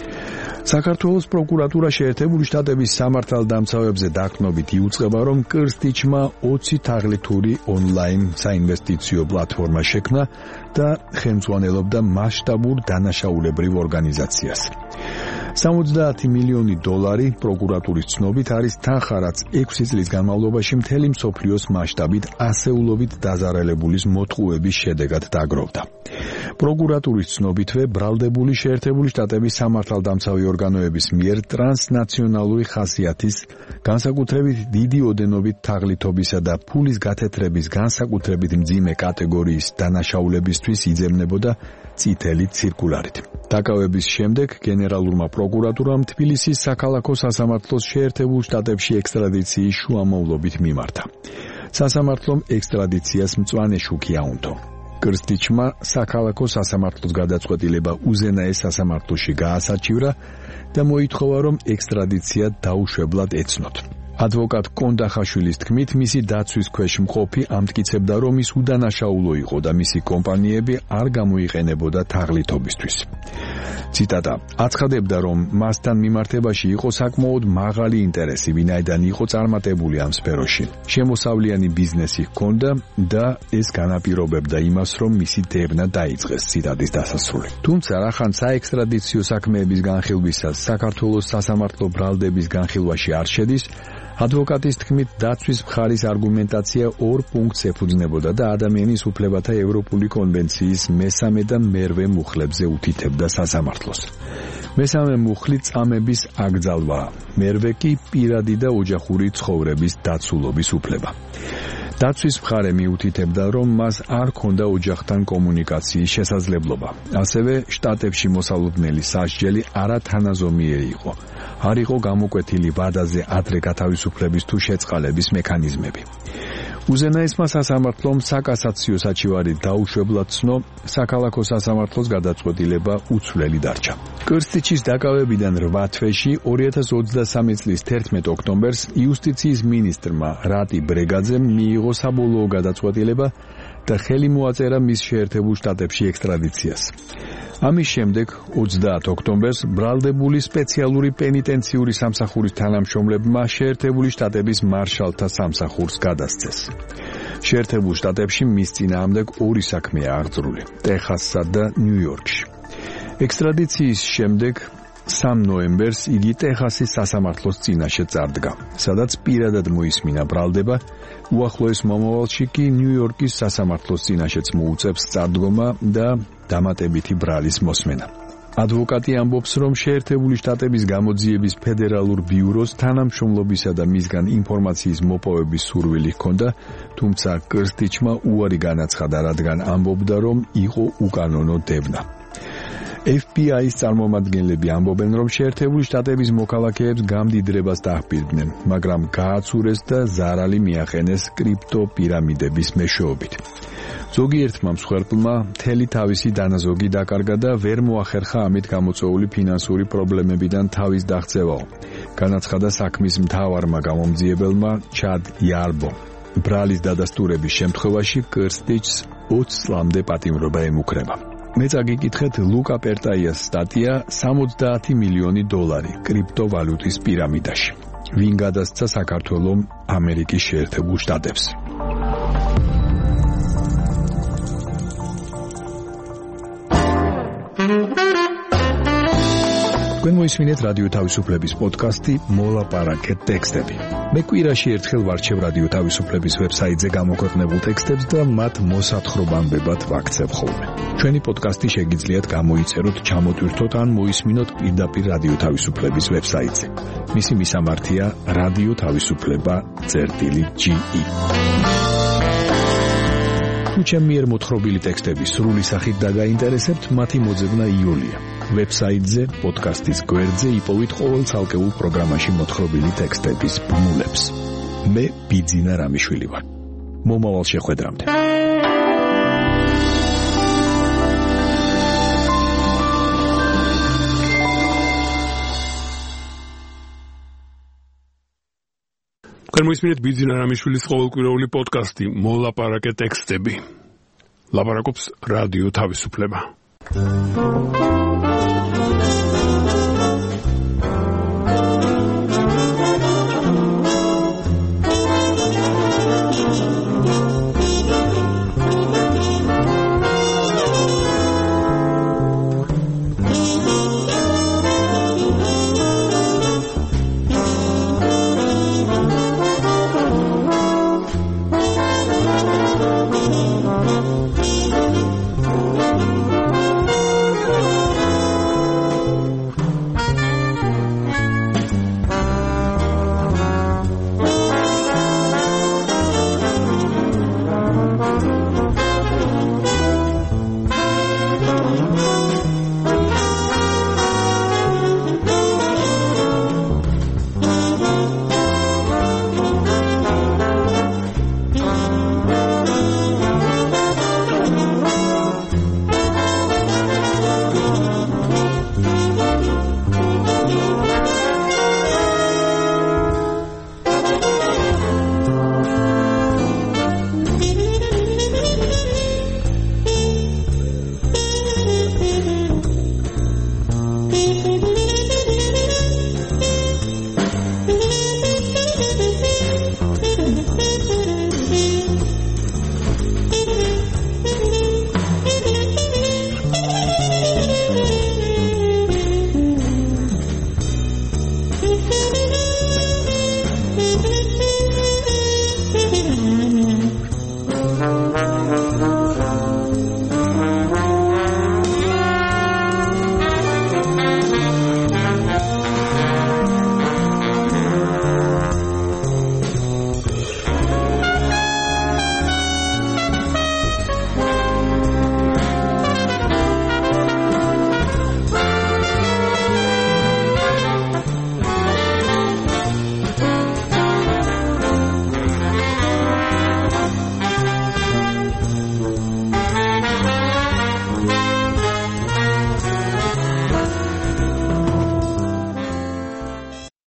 საქართველოს პროკურატურა შეერთებული შტატების სამართალდამცავებზე დაყრდნობით იუწყება, რომ კრსტიჩმა ოცი თაღლითური ონლაინ საინვესტიციო პლატფორმა შექმნა და ხელმძღვანელობდა მასშტაბურ დანაშაულებრივ ორგანიზაციას. სამოცდაათი მილიონი დოლარი პროკურატურის ცნობით არის თანხა, რაც ექვსი წლის განმავლობაში მთელი მსოფლიოს მასშტაბით ასეულობით დაზარალებულის მოტყუების შედეგად დაგროვდა. პროკურატურის ცნობითვე ბრალდებული შეერთებული შტატების სამართალდამცავი ორგანოების მიერ ტრანსნაციონალური ხასიათის, განსაკუთრებით დიდი ოდენობით თაღლითობისა და ფულის გათეთრების განსაკუთრებით მძიმე კატეგორიის დანაშაულებისთვის იძებნებოდა წითელი ცირკულარით. დაკავების შემდეგ გენერალურმა პროკურატურამ თბილისის საქალაქო სასამართლოს შეერთებულ შტატებში ექსტრადიციის შუამავლობით მიმართა. სასამართლომ ექსტრადიციას მწვანე შუქი აუნთო. კრსტიჩმა საქალაქო სასამართლოს გადაწყვეტილება უზენაეს სასამართლოში გაასაჩივრა და მოითხოვა, რომ ექსტრადიცია დაუშვებლად ეცნოთ. ადვოკატ კონდახაშვილის თქმით, მისი დაცვის ქვეშ მყოფი ამტკიცებდა, რომ ის უდანაშაულო იყო და მისი კომპანიები არ გამოიყენებოდა თაღლითობისთვის. ციტატა: აცხადებდა, რომ მასთან მიმართებაში იყო საკმაოდ მაღალი ინტერესი, ვინაიდან იყო წარმატებული ამ სფეროში. შემოსავლიანი ბიზნესი ჰქონდა და ეს განაპირობებდა იმას, რომ მისი დევნა დაიწყეს. ციტატის დასასრული. თუმცა რახან საექსტრადიციო საქმეების განხილვისას საქართველოს სასამართლო ბრალდების განხილვაში არ შედის, ადვოკატის თქმით, დაცვის მხარის არგუმენტაცია ორ პუნქტს ეფუძნებოდა და ადამიანის უფლებათა ევროპული კონვენციის მესამე და მერვე მუხლებზე უთითებდა სასამართლოს. მესამე მუხლი წამების აკრძალვაა, მერვე კი პირადი და ოჯახური ცხოვრების დაცულობის უფლება. დაცვის მხარე მიუთითებდა, რომ მას არ ჰქონდა ოჯახთან კომუნიკაციის შესაძლებლობა. ასევე შტატებში მოსალოდნელი სასჯელი არათანაზომიერი იყო. არ იყო გამოკვეთილი ვადაზე ადრე გათავისუფლების თუ შეწყალების მექანიზმები. უზენაესმა სასამართლომ საკასაციო საჩივარი დაუშვებლად ცნო, საქალაქო სასამართლოს გადაწყვეტილება უცვლელი დარჩა. კრსტიჩის დაკავებიდან რვა თვეში ორი ათას ოცდასამი წლის თერთმეტ ოქტომბერს იუსტიციის მინისტრმა რატი ბრეგაძემ მიიღო საბოლოო გადაწყვეტილება და ხელი მოაწერა მის შეერთებულ შტატებში ექსტრადიციას. ამის შემდეგ ოცდაათ ოქტომბერს ბრალდებული სპეციალური პენიტენციური სამსახურის თანამშრომლებმა შეერთებული შტატების მარშალთა სამსახურს გადასცეს. შეერთებულ შტატებში მის წინააღმდეგ ორი საქმეა აღძრული, ტეხასსა და ნიუ-იორკში. ექსტრადიციის შემდეგ სამ ნოემბერს იგი ტეხასის სასამართლოს წინაშე წარდგა, სადაც პირადად მოისმინა ბრალდება, უახლოეს მომავალში კი ნიუ-იორკის სასამართლოს წინაშეც მოუწევს წარდგომა და დამატებითი ბრალის მოსმენა. ადვოკატი ამბობს, რომ შეერთებული შტატების გამოძიების ფედერალურ ბიუროს თანამშრომლობისა და მისგან ინფორმაციის მოპოვების სურვილი ჰქონდა, თუმცა კრსტიჩმა უარი განაცხადა, რადგან ამბობდა, რომ იყო უკანონო დევნა. ეფ ბი აის წარმომადგენლები ამბობენ, რომ შეერთებული შტატების მოქალაქეებს გამდიდრებას დაჰპირდნენ, მაგრამ გააცურეს და ზარალი მიახენეს კრიპტოპირამიდების მეშვეობით. ზოგიერთმა მსხვერპლმა მთელი თავისი დანაზოგი დაკარგა და ვერ მოახერხა ამით გამოწვეული ფინანსური პრობლემებიდან თავის დაღწევაო, განაცხადა საქმის მთავარმა გამომძიებელმა ჩად იარბო. ბრალის დადასტურების შემთხვევაში კრსტიჩს ოცი წლამდე პატიმრობა ემუქრება. მე წაგიკითხეთ ლუკა პერტაიას სტატია სამოცდაათი მილიონი დოლარი კრიპტოვალუტის პირამიდაში. ვინ გადასცა საქართველომ ამერიკის შეერთებულ შტატებს? თქვენ მოისმინეთ რადიო თავისუფლების პოდკასტი მოლაპარაკეთ ტექსტები. მე კვირაში ერთხელ ვარჩევ რადიო თავისუფლების ვებსაიტზე გამოქვეყნებულ ტექსტებს და მათ მოსათხრობამდებად ვაქცევ ხოლმე. ჩვენი პოდკასტი შეგიძლიათ გამოიწეროთ, ჩამოტვირთოთ ან მოისმინოთ პირდაპირ რადიო თავისუფლების ვებსაიტზე. მისი მისამართია რადიო თავისუფლება წერტილი ჯი ი. თუ ჩემი მიერ მოთხრობილი ტექსტები სრული სახით დაგაინტერესებთ, მათი მოძებნა იოლია. ვებსაიტზე, პოდკასტის გვერდზე იპოვით ყოველ ცალკეულ პროგრამაში მოთხრობილი ტექსტების ბმულებს. მე ბიძინა რამიშვილი ვარ. მომავალ შეხვედრამდე. თქვენ მოისმინეთ ბიძინა რამიშვილის ყოველკვირეული პოდკასტი მოლაპარაკე ტექსტები. ლაპარაკობს რადიო თავისუფლება.